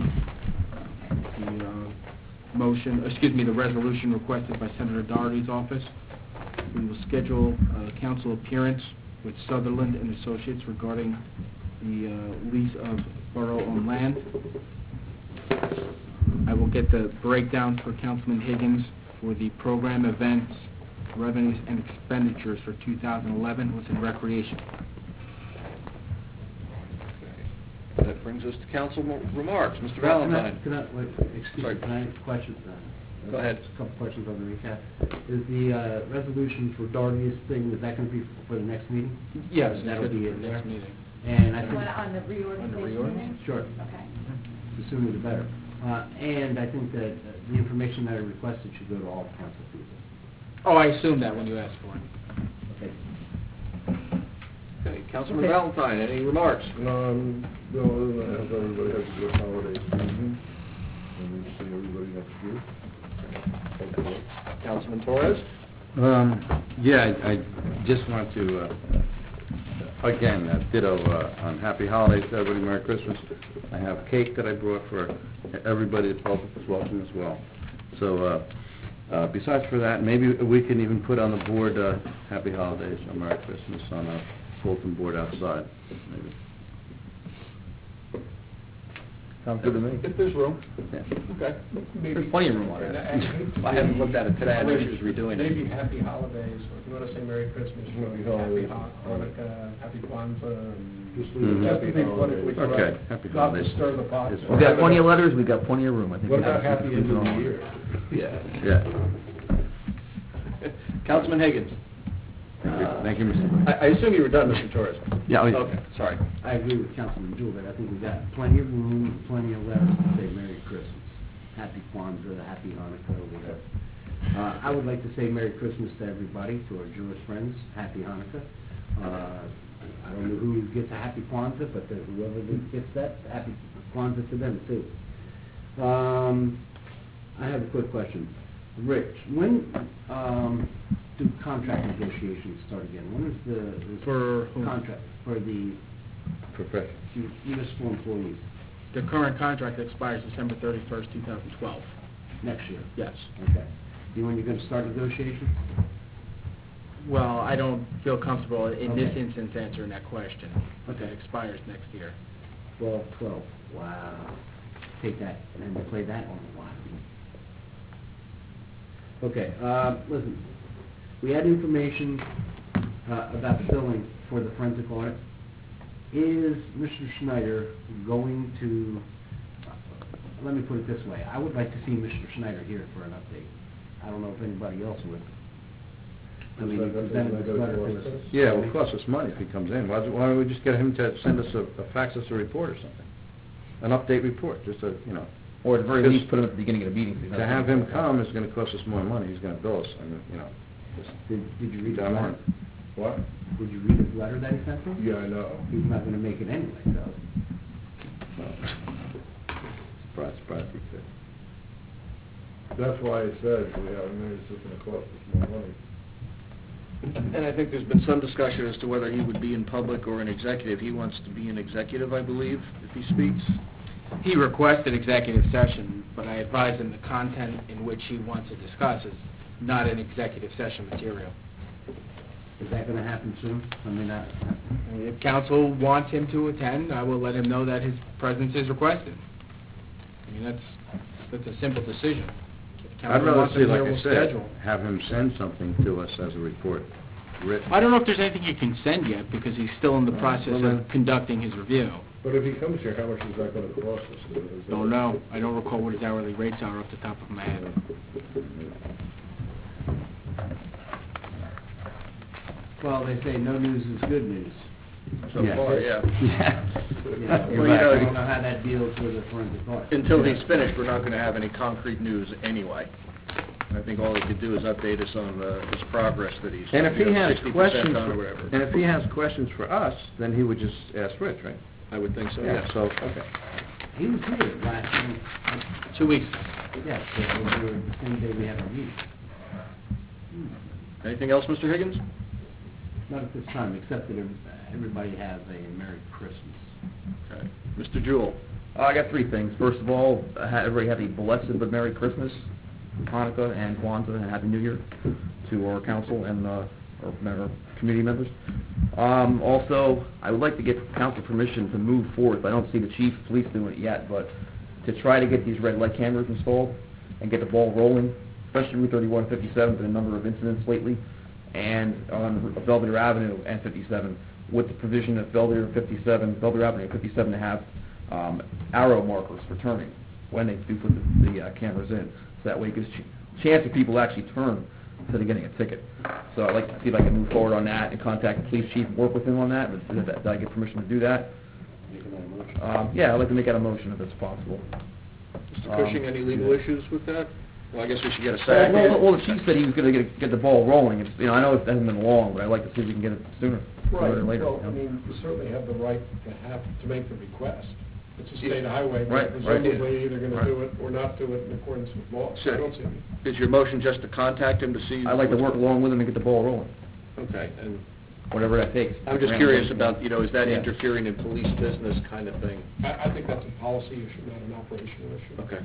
the resolution requested by Senator Doherty's office. We will schedule a council appearance with Sutherland and Associates regarding the lease of borough-owned land. I will get the breakdown for Councilman Higgins for the program, events, revenues, and expenditures for 2011 within recreation. That brings us to council remarks. Mr. Valentine. Wait, excuse Sorry. me, can I question? Go ahead. A couple questions on the recap. Is the resolution for Doherty's thing, is that going to be for the next meeting? Yes, That'll be the in there. next meeting. And I You think... want it on the reorganization reorg? meeting? Sure. Okay. the sooner the better. And I think that the information that I requested should go to all council people. Oh, I assumed that when you asked for it. Okay. Okay, Councilman Valentine, any remarks? No, no, I hope everybody has a good holiday season, and we'll see everybody next year. Hopefully. Councilman Torres? Yeah, I just want to, again, ditto on happy holidays to everybody, Merry Christmas. I have cake that I brought for everybody, the public is welcome as well. So, besides for that, maybe we can even put on the board, happy holidays or Merry Christmas on a bulletin board outside, maybe. Sounds good to me. If there's room. Yeah. Okay. There's plenty of room on it. I haven't looked at it today, I know she was redoing it. Maybe happy holidays, or if you want to say Merry Christmas, Happy happy holidays. Hanukkah, happy Kwanzaa, and Just leave it just to happy be holidays. politically Okay, correct. happy Not holidays. to stir the pot. Is We've got plenty of letters, we've got plenty of room, I think. What we about got- happy end of the year? Yeah. Councilman Higgins? Thank you, Mr. I assume you were done, Mr. Torres? Yeah, Okay, sorry. I agree with Councilman Jewell that I think we've got plenty of room, plenty of letters to say Merry Christmas, Happy Kwanzaa, Happy Hanukkah, whatever. I would like to say Merry Christmas to everybody, to our Jewish friends, Happy Hanukkah. I don't know who gets a Happy Kwanzaa, but whoever gets that, Happy Kwanzaa to them too. I have a quick question. Rich, when do contract negotiations start again? When is the For whom? contract for the Professional. municipal employees The current contract expires December 31st, 2012. next year? Yes. Okay. You when you're going to start negotiations? Well, I don't feel comfortable in this Okay. instance answering that question. Okay. It expires next year. 12. Wow. Take that and then play that on the line. Okay. Listen, we had information about the billing for the forensic audit. Is Mr. Schneider going to? Let me put it this way. I would like to see Mr. Schneider here for an update. I don't know if anybody else would. I mean, he presented this letter to us. Yeah, it will cost us money if he comes in. Why don't we just get him to send us fax us a report or something? An update report, just Or at the very least, put him at the beginning of the meeting. so he's not- to have him come is gonna cost us more money. He's gonna bill us, Did you read his Down letter? on. What? Did you read his letter that he sent to us? Yeah, I know. He's not going to make it anyway, so. Surprise, he could. That's why I said, maybe it's just gonna cost us more money. And I think there's been some discussion as to whether he would be in public or an executive. He wants to be an executive, I believe, if he speaks. He requested executive session, but I advised him the content in which he wants to discuss is not an executive session material. Is that going to happen soon? I mean, If council wants him to attend, I will let him know that his presence is requested. I mean, that's a simple decision. If I'd council rather wants see, him like here, I we'll said, schedule. have him send something to us as a report, written. I don't know if there's anything you can send yet, because he's still in the process of conducting his review. But if he comes here, how much is that gonna cost us? Don't know. I don't recall what his hourly rates are off the top of my head. well, they say no news is good news. So Yeah. far, yeah. Yeah. You know, Well, you know, I don't know how that deals with the forensic audit. Until he's finished, we're not going to have any concrete news anyway. I think all he could do is update us on his progress that he's, And if he has 60% questions, on or whatever. and if he has questions for us, then he would just ask Rich, right? I would think so, Yeah, yes. so, okay. He was here last week. 2 weeks. Yes, we were the same day we had our meeting. Anything else, Mr. Higgins? Not at this time, except that everybody has a Merry Christmas. Okay. Mr. Jewell? I got three things. First of all, everybody have a blessed but Merry Christmas, Hanukkah and Kwanzaa, and Happy New Year to our council and our community members. Also, I would like to get council permission to move forward. I don't see the chief of police doing it yet, but to try to get these red light cameras installed and get the ball rolling, especially Route 31 and 57, been a number of incidents lately, and on Belvedere Avenue and 57, with the provision of Belvedere Avenue and 57 to have arrow markers for turning when they do put the cameras in. So that way it gives chance of people actually turn instead of getting a ticket. So I'd like to see if I can move forward on that and contact the police chief and work with him on that. Did I get permission to do that? Making that motion. Yeah, I'd like to make that a motion if it's possible. Mr. Cushing, any legal issues with that? Well, I guess we should get a Well, second. well, the chief said he was gonna get the ball rolling. It's, I know it hasn't been long, but I'd like to see if we can get it sooner rather than later. Well, you I know? mean, you certainly have the right to make the request. It's a state highway, Right, but right. presumably either gonna Right. do it or not do it in accordance with law. So I don't see any. Is your motion just to contact him to see? I'd like to work along with him and get the ball rolling, Okay, and whatever that takes. I'm just curious about, is that Yeah. interfering in police business kind of thing? I think that's a policy issue, not an operational issue. Okay.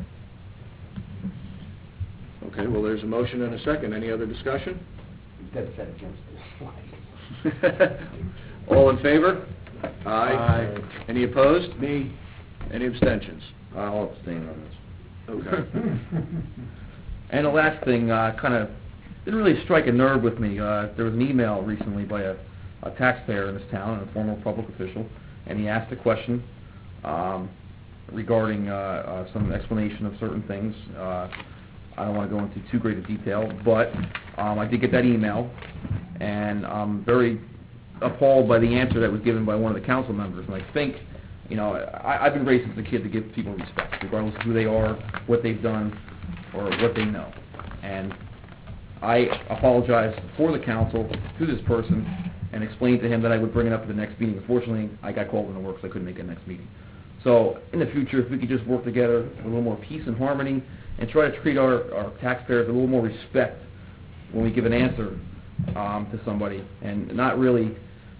Okay, well, there's a motion and a second. Any other discussion? That's set against this. All in favor? Aye. Any opposed? Me. Any abstentions? I'll abstain on this. Okay. And the last thing, kind of didn't really strike a nerve with me. There was an email recently by a taxpayer in this town, a former public official, and he asked a question regarding some explanation of certain things. I don't want to go into too great a detail, but I did get that email, and I'm very appalled by the answer that was given by one of the council members. And I think, I've been raised since a kid to give people respect, regardless of who they are, what they've done, or what they know. And I apologize for the council to this person and explained to him that I would bring it up at the next meeting. Unfortunately, I got called into work, so I couldn't make the next meeting. So in the future, if we could just work together with a little more peace and harmony and try to treat our taxpayers with a little more respect when we give an answer to somebody, and not really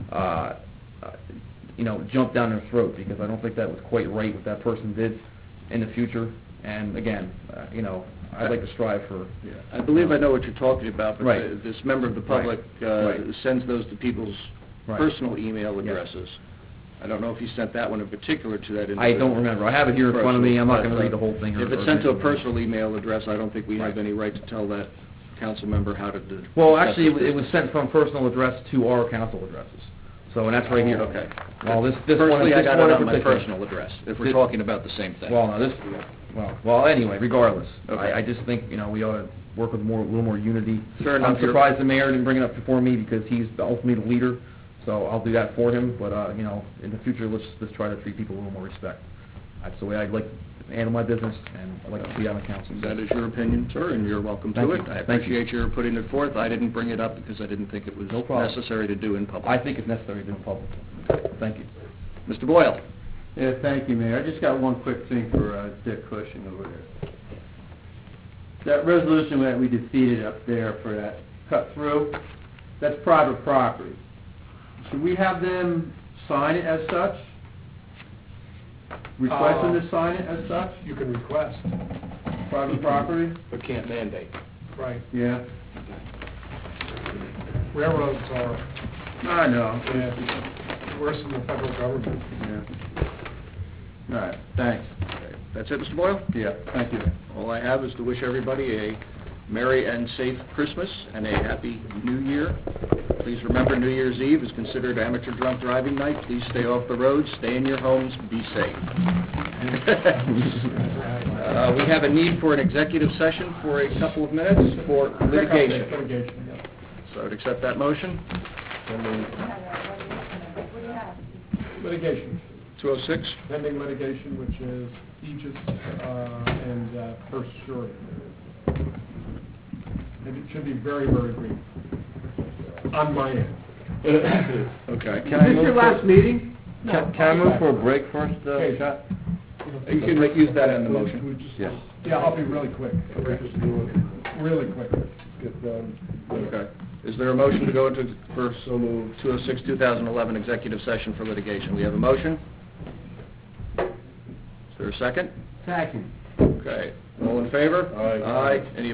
jump down their throat, because I don't think that was quite right what that person did in the future. And again, I'd like to strive for... I believe I know what you're talking about, but Right. this member of the public Right. sends those to people's Right. personal email Yes. addresses. I don't know if he sent that one in particular to that individual. I don't remember. I have it here in front of me. I'm not going to But, read the whole thing. If it's sent to a personal email address, I don't think we have any right to tell that council member how to do. Well, actually, it was sent from personal address to our council addresses. So, and that's right here. Okay. Well, this one... Personally, I got one it in on my particular. personal address, if we're talking about the same thing. Well, no, well, anyway, regardless, Okay. I just think, we ought to work with a little more unity. Fair enough. I'm surprised the mayor didn't bring it up before me, because he's ultimately the leader, so I'll do that for him. But, in the future, let's try to treat people with a little more respect. That's the way I'd like to handle my business, and I'd like to see on the council. That is your opinion, sir, and you're welcome to Thank it. you. I Thank you. appreciate your putting it forth. I didn't bring it up because I didn't think it was No problem. necessary to do in public. I think it's necessary to do in public. Thank you. Mr. Boyle? Yeah, thank you, Mayor. I just got one quick thing for Dick Cushing over there. That resolution that we defeated up there for that cut through, that's private property. Should we have them sign it as such? Request them to sign it as such? You can request, Private property? But can't mandate. right. Yeah. Railroads are, I know. worse than the federal government. Yeah. All right, thanks. That's it, Mr. Boyle? Yeah, thank you. All I have is to wish everybody a Merry and safe Christmas and a Happy New Year. Please remember, New Year's Eve is considered amateur drunk driving night. Please stay off the roads, stay in your homes, be safe. We have a need for an executive session for a couple of minutes for litigation. Litigation, yeah. So I would accept that motion. What do you have? Litigation, 206. pending litigation, which is Aegis and First Surety. And it should be very, very brief, on my end. Okay. Can I Is this your move last meeting? Can I move for a break first, Okay. Scott? You can use that in the motion. Yes. Yeah, I'll be really quick. Really quick. Get done. Okay. Is there a motion to go into for 206, 2011 executive session for litigation? We have a motion? Is there a second? Second. Okay. All in favor? Aye. Aye. Any